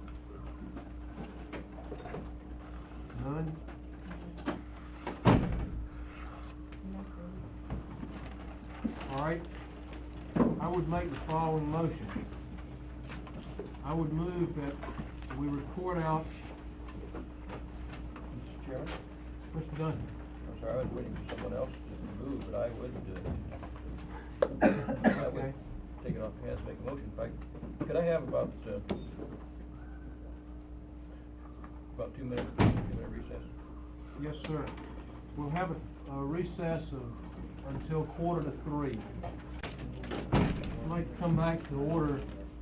None? All right. I would make the following motion. I would move that we report out. Mister Chairman? Mister Duncan. I'm sorry, I was waiting for someone else to move, but I would, uh, I would Okay. take it off your hands, make a motion. If I, could I have about, uh, about two minutes, two minute recess? Yes, sir. We'll have a, a recess of until quarter to three. I'd like to come back to order.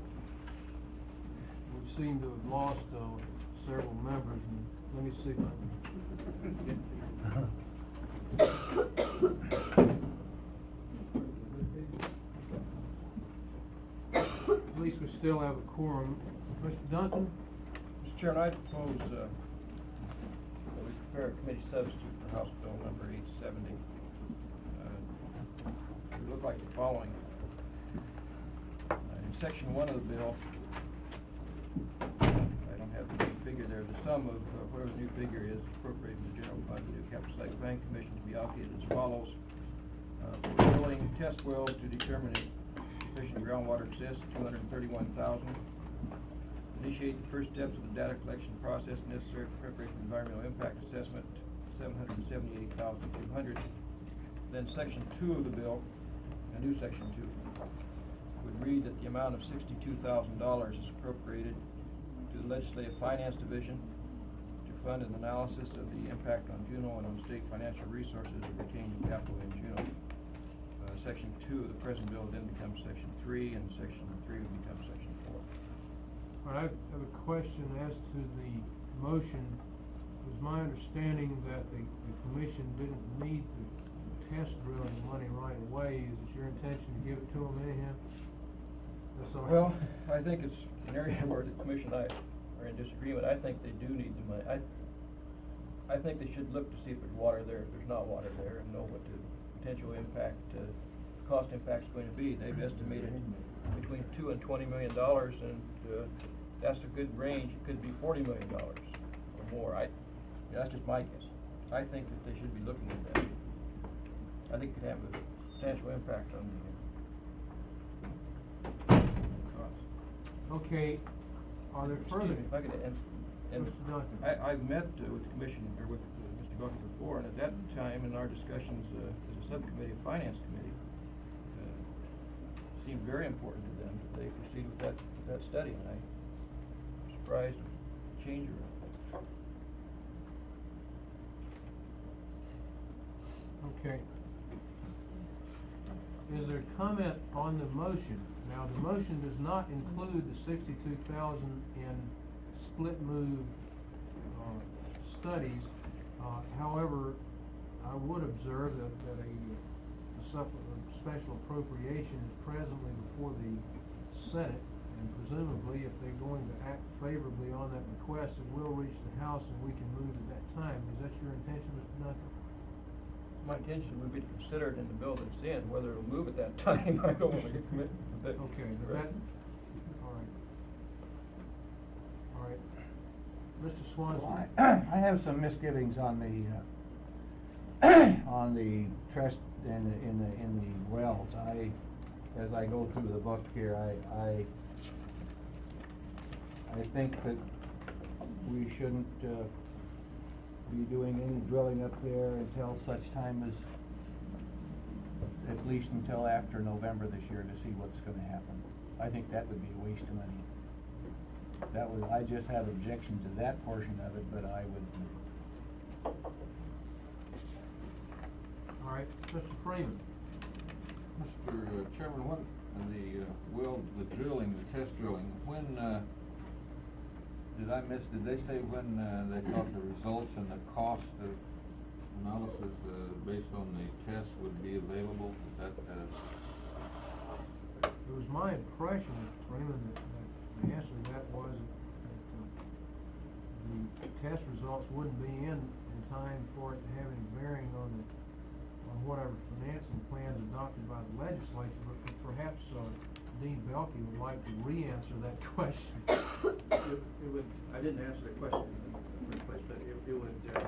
We seem to have lost uh, several members, and let me see if I can get At least we still have a quorum. Mister Duncan? Mister Chairman, I propose, uh, that we prepare a committee substitute for House Bill number eight seventy. Uh, it would look like the following. Uh, in section one of the bill, I don't have the figure there, the sum of uh, whatever the new figure is appropriated in the general fund, the new capital site planning commission to be allocated as follows. Uh, for drilling test wells to determine if sufficient groundwater exists, two hundred thirty-one thousand dollars. Initiate the first steps of the data collection process necessary for preparation of environmental impact assessment, seven hundred seventy-eight thousand two hundred dollars. Then section two of the bill, a new section two, would read that the amount of sixty-two thousand dollars is appropriated to the Legislative Finance Division to fund an analysis of the impact on Juneau and on state financial resources of retaining capital in Juneau. Uh, section two of the present bill then becomes section three, and section three would become section four. All right, I have a question as to the motion. It was my understanding that the, the commission didn't need to test drilling money right away. Is it your intention to give it to them anyhow? That's all right. Well, I think it's an area where the commission and I are in disagreement. I think they do need the money. I, I think they should look to see if there's water there, if there's not water there, and know what the potential impact, uh, cost impact's going to be. They've estimated between two and twenty million dollars, and uh, that's a good range. It could be forty million dollars or more. I, that's just my guess. I think that they should be looking at that. I think it could have a substantial impact on the cost. Okay, are there further? Excuse me, if I could, and, and Mister Duncan. I, I've met uh, with the commission, or with uh, Mister Buckley before, and at that time, in our discussions uh, as a subcommittee of Finance Committee, uh, seemed very important to them that they proceed with that, with that study, and I'm surprised with the change around. Okay. Is there comment on the motion? Now, the motion does not include the sixty-two thousand in split move uh, studies. Uh, however, I would observe that, that a, a supplement, special appropriation is presently before the Senate, and presumably, if they're going to act favorably on that request, it will reach the House, and we can move at that time. Is that your intention, Mister Duncan? My intention would be to consider it in the bill that's in. Whether it'll move at that time, I don't want to get committed. But okay, but that, all right. All right. Mister Swanson. Well, I, I have some misgivings on the, uh, on the trust in the, in the, in the wells. I, as I go through the book here, I, I, I think that we shouldn't, uh, be doing any drilling up there until such time as, at least until after November this year, to see what's going to happen. I think that would be a waste of money. That was, I just have objection to that portion of it, but I would. All right, Mister Freeman. Mister uh, Chairman, what, the, uh, well, the drilling, the test drilling, when, uh, did I miss, did they say when uh, they thought the results and the cost of analysis uh, based on the test would be available? Is that, uh, It was my impression, Mister Freeman, that, that the answer to that was that uh, the test results wouldn't be in in time for it to have any bearing on the on whatever financing plans adopted by the legislature. But perhaps uh, Dean Belke would like to re-answer that question. It, it would, I didn't answer the question in the first place, but it, it would, uh,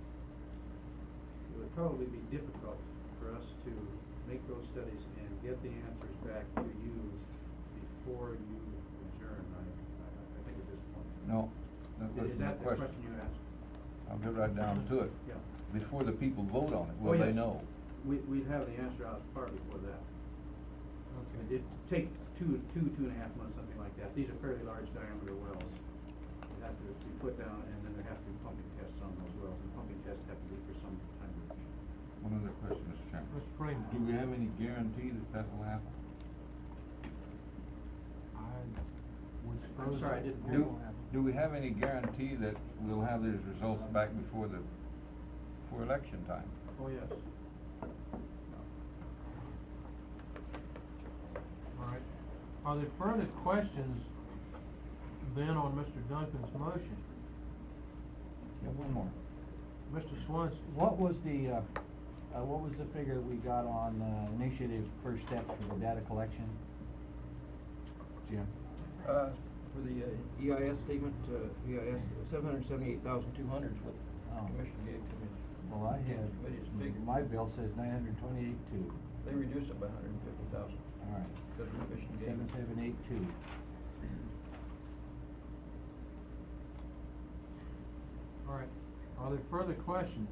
it would probably be difficult for us to make those studies and get the answers back to you before you adjourn, I, I, I think at this point. No. that Is wasn't that the the question you asked? I'll get right down to it. Yeah. Before the people vote on it, will Oh, they yes. know? We, we'd have the answer out far before that. Okay. It'd take two, two, two and a half months, something like that. These are fairly large diameter wells. They have to be put down, and then there have to be pumping tests on those wells, and pumping tests have to be for some time. One other question, Mister Chairman. Mister Freeman. Do we have any guarantee that that will happen? I would suppose. I'm sorry, I didn't hear. Do, do we have any guarantee that we'll have these results back before the, before election time? Oh, yes. All right. Are there further questions then on Mister Duncan's motion? Yeah, one more. Mister Swanson. What was the, uh, uh, what was the figure we got on uh, initiative first steps for the data collection? Jim? Uh, for the uh, E I S statement, uh, E I S, seven hundred seventy-eight thousand two hundred is what Oh. the commission gave to me. Well, I had, Committee's figure. my bill says nine hundred twenty-eight two. They reduced it by one hundred fifty thousand. All right. Because the commission gave. Seven seven eight two. All right. Are there further questions?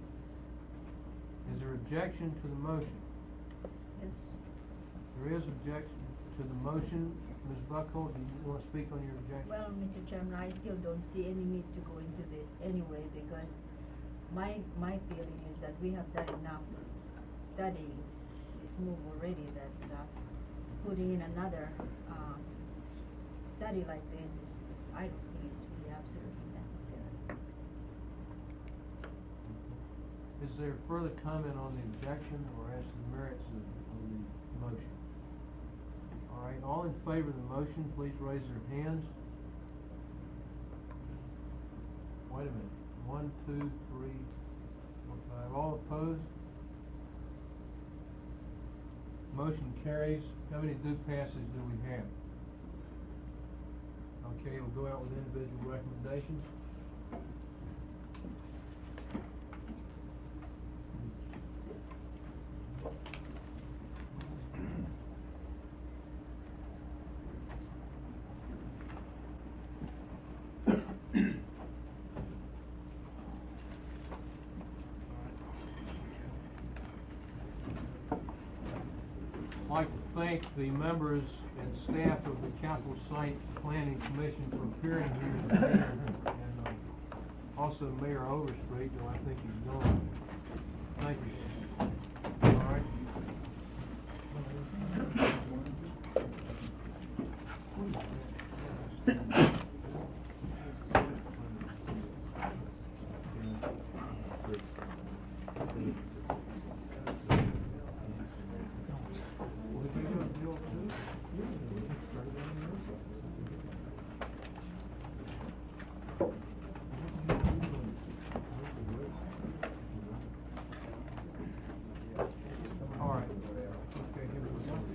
Is there objection to the motion? Yes. There is objection to the motion. Miz Buckhold, do you want to speak on your objection? Well, Mister Chairman, I still don't see any need to go into this anyway, because my, my feeling is that we have done enough studying this move already, that uh, putting in another uh, study like this is, is, I don't think is really absolutely necessary. Is there further comment on the objection or as to the merits of, of the motion? All right, all in favor of the motion, please raise their hands. Wait a minute. One, two, three, four, five. All opposed? Motion carries. How many do passes do we have? Okay, we'll go out with individual recommendations. I'd like to thank the members and staff of the Capital Site Planning Commission for appearing here today, and uh, also Mayor Overstreet, though I think he's gone. Thank you. All right. All right. Okay, here we go.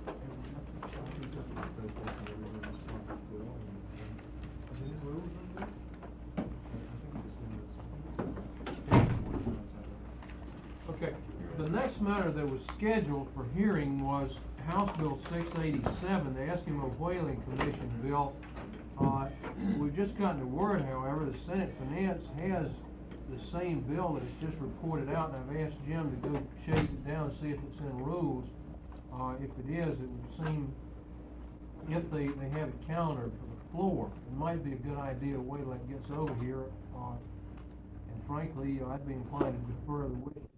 Okay, the next matter that was scheduled for hearing was House Bill six eighty-seven, the Eskimo Whaling Commission bill. Uh, we've just gotten the word, however, the Senate Finance has the same bill that is just reported out, and I've asked Jim to go chase it down and see if it's in rules. Uh, if it is, it would seem, if they, they have it countered for the floor, it might be a good idea to wait till it gets over here. Uh, and frankly, I'd be inclined to defer the wish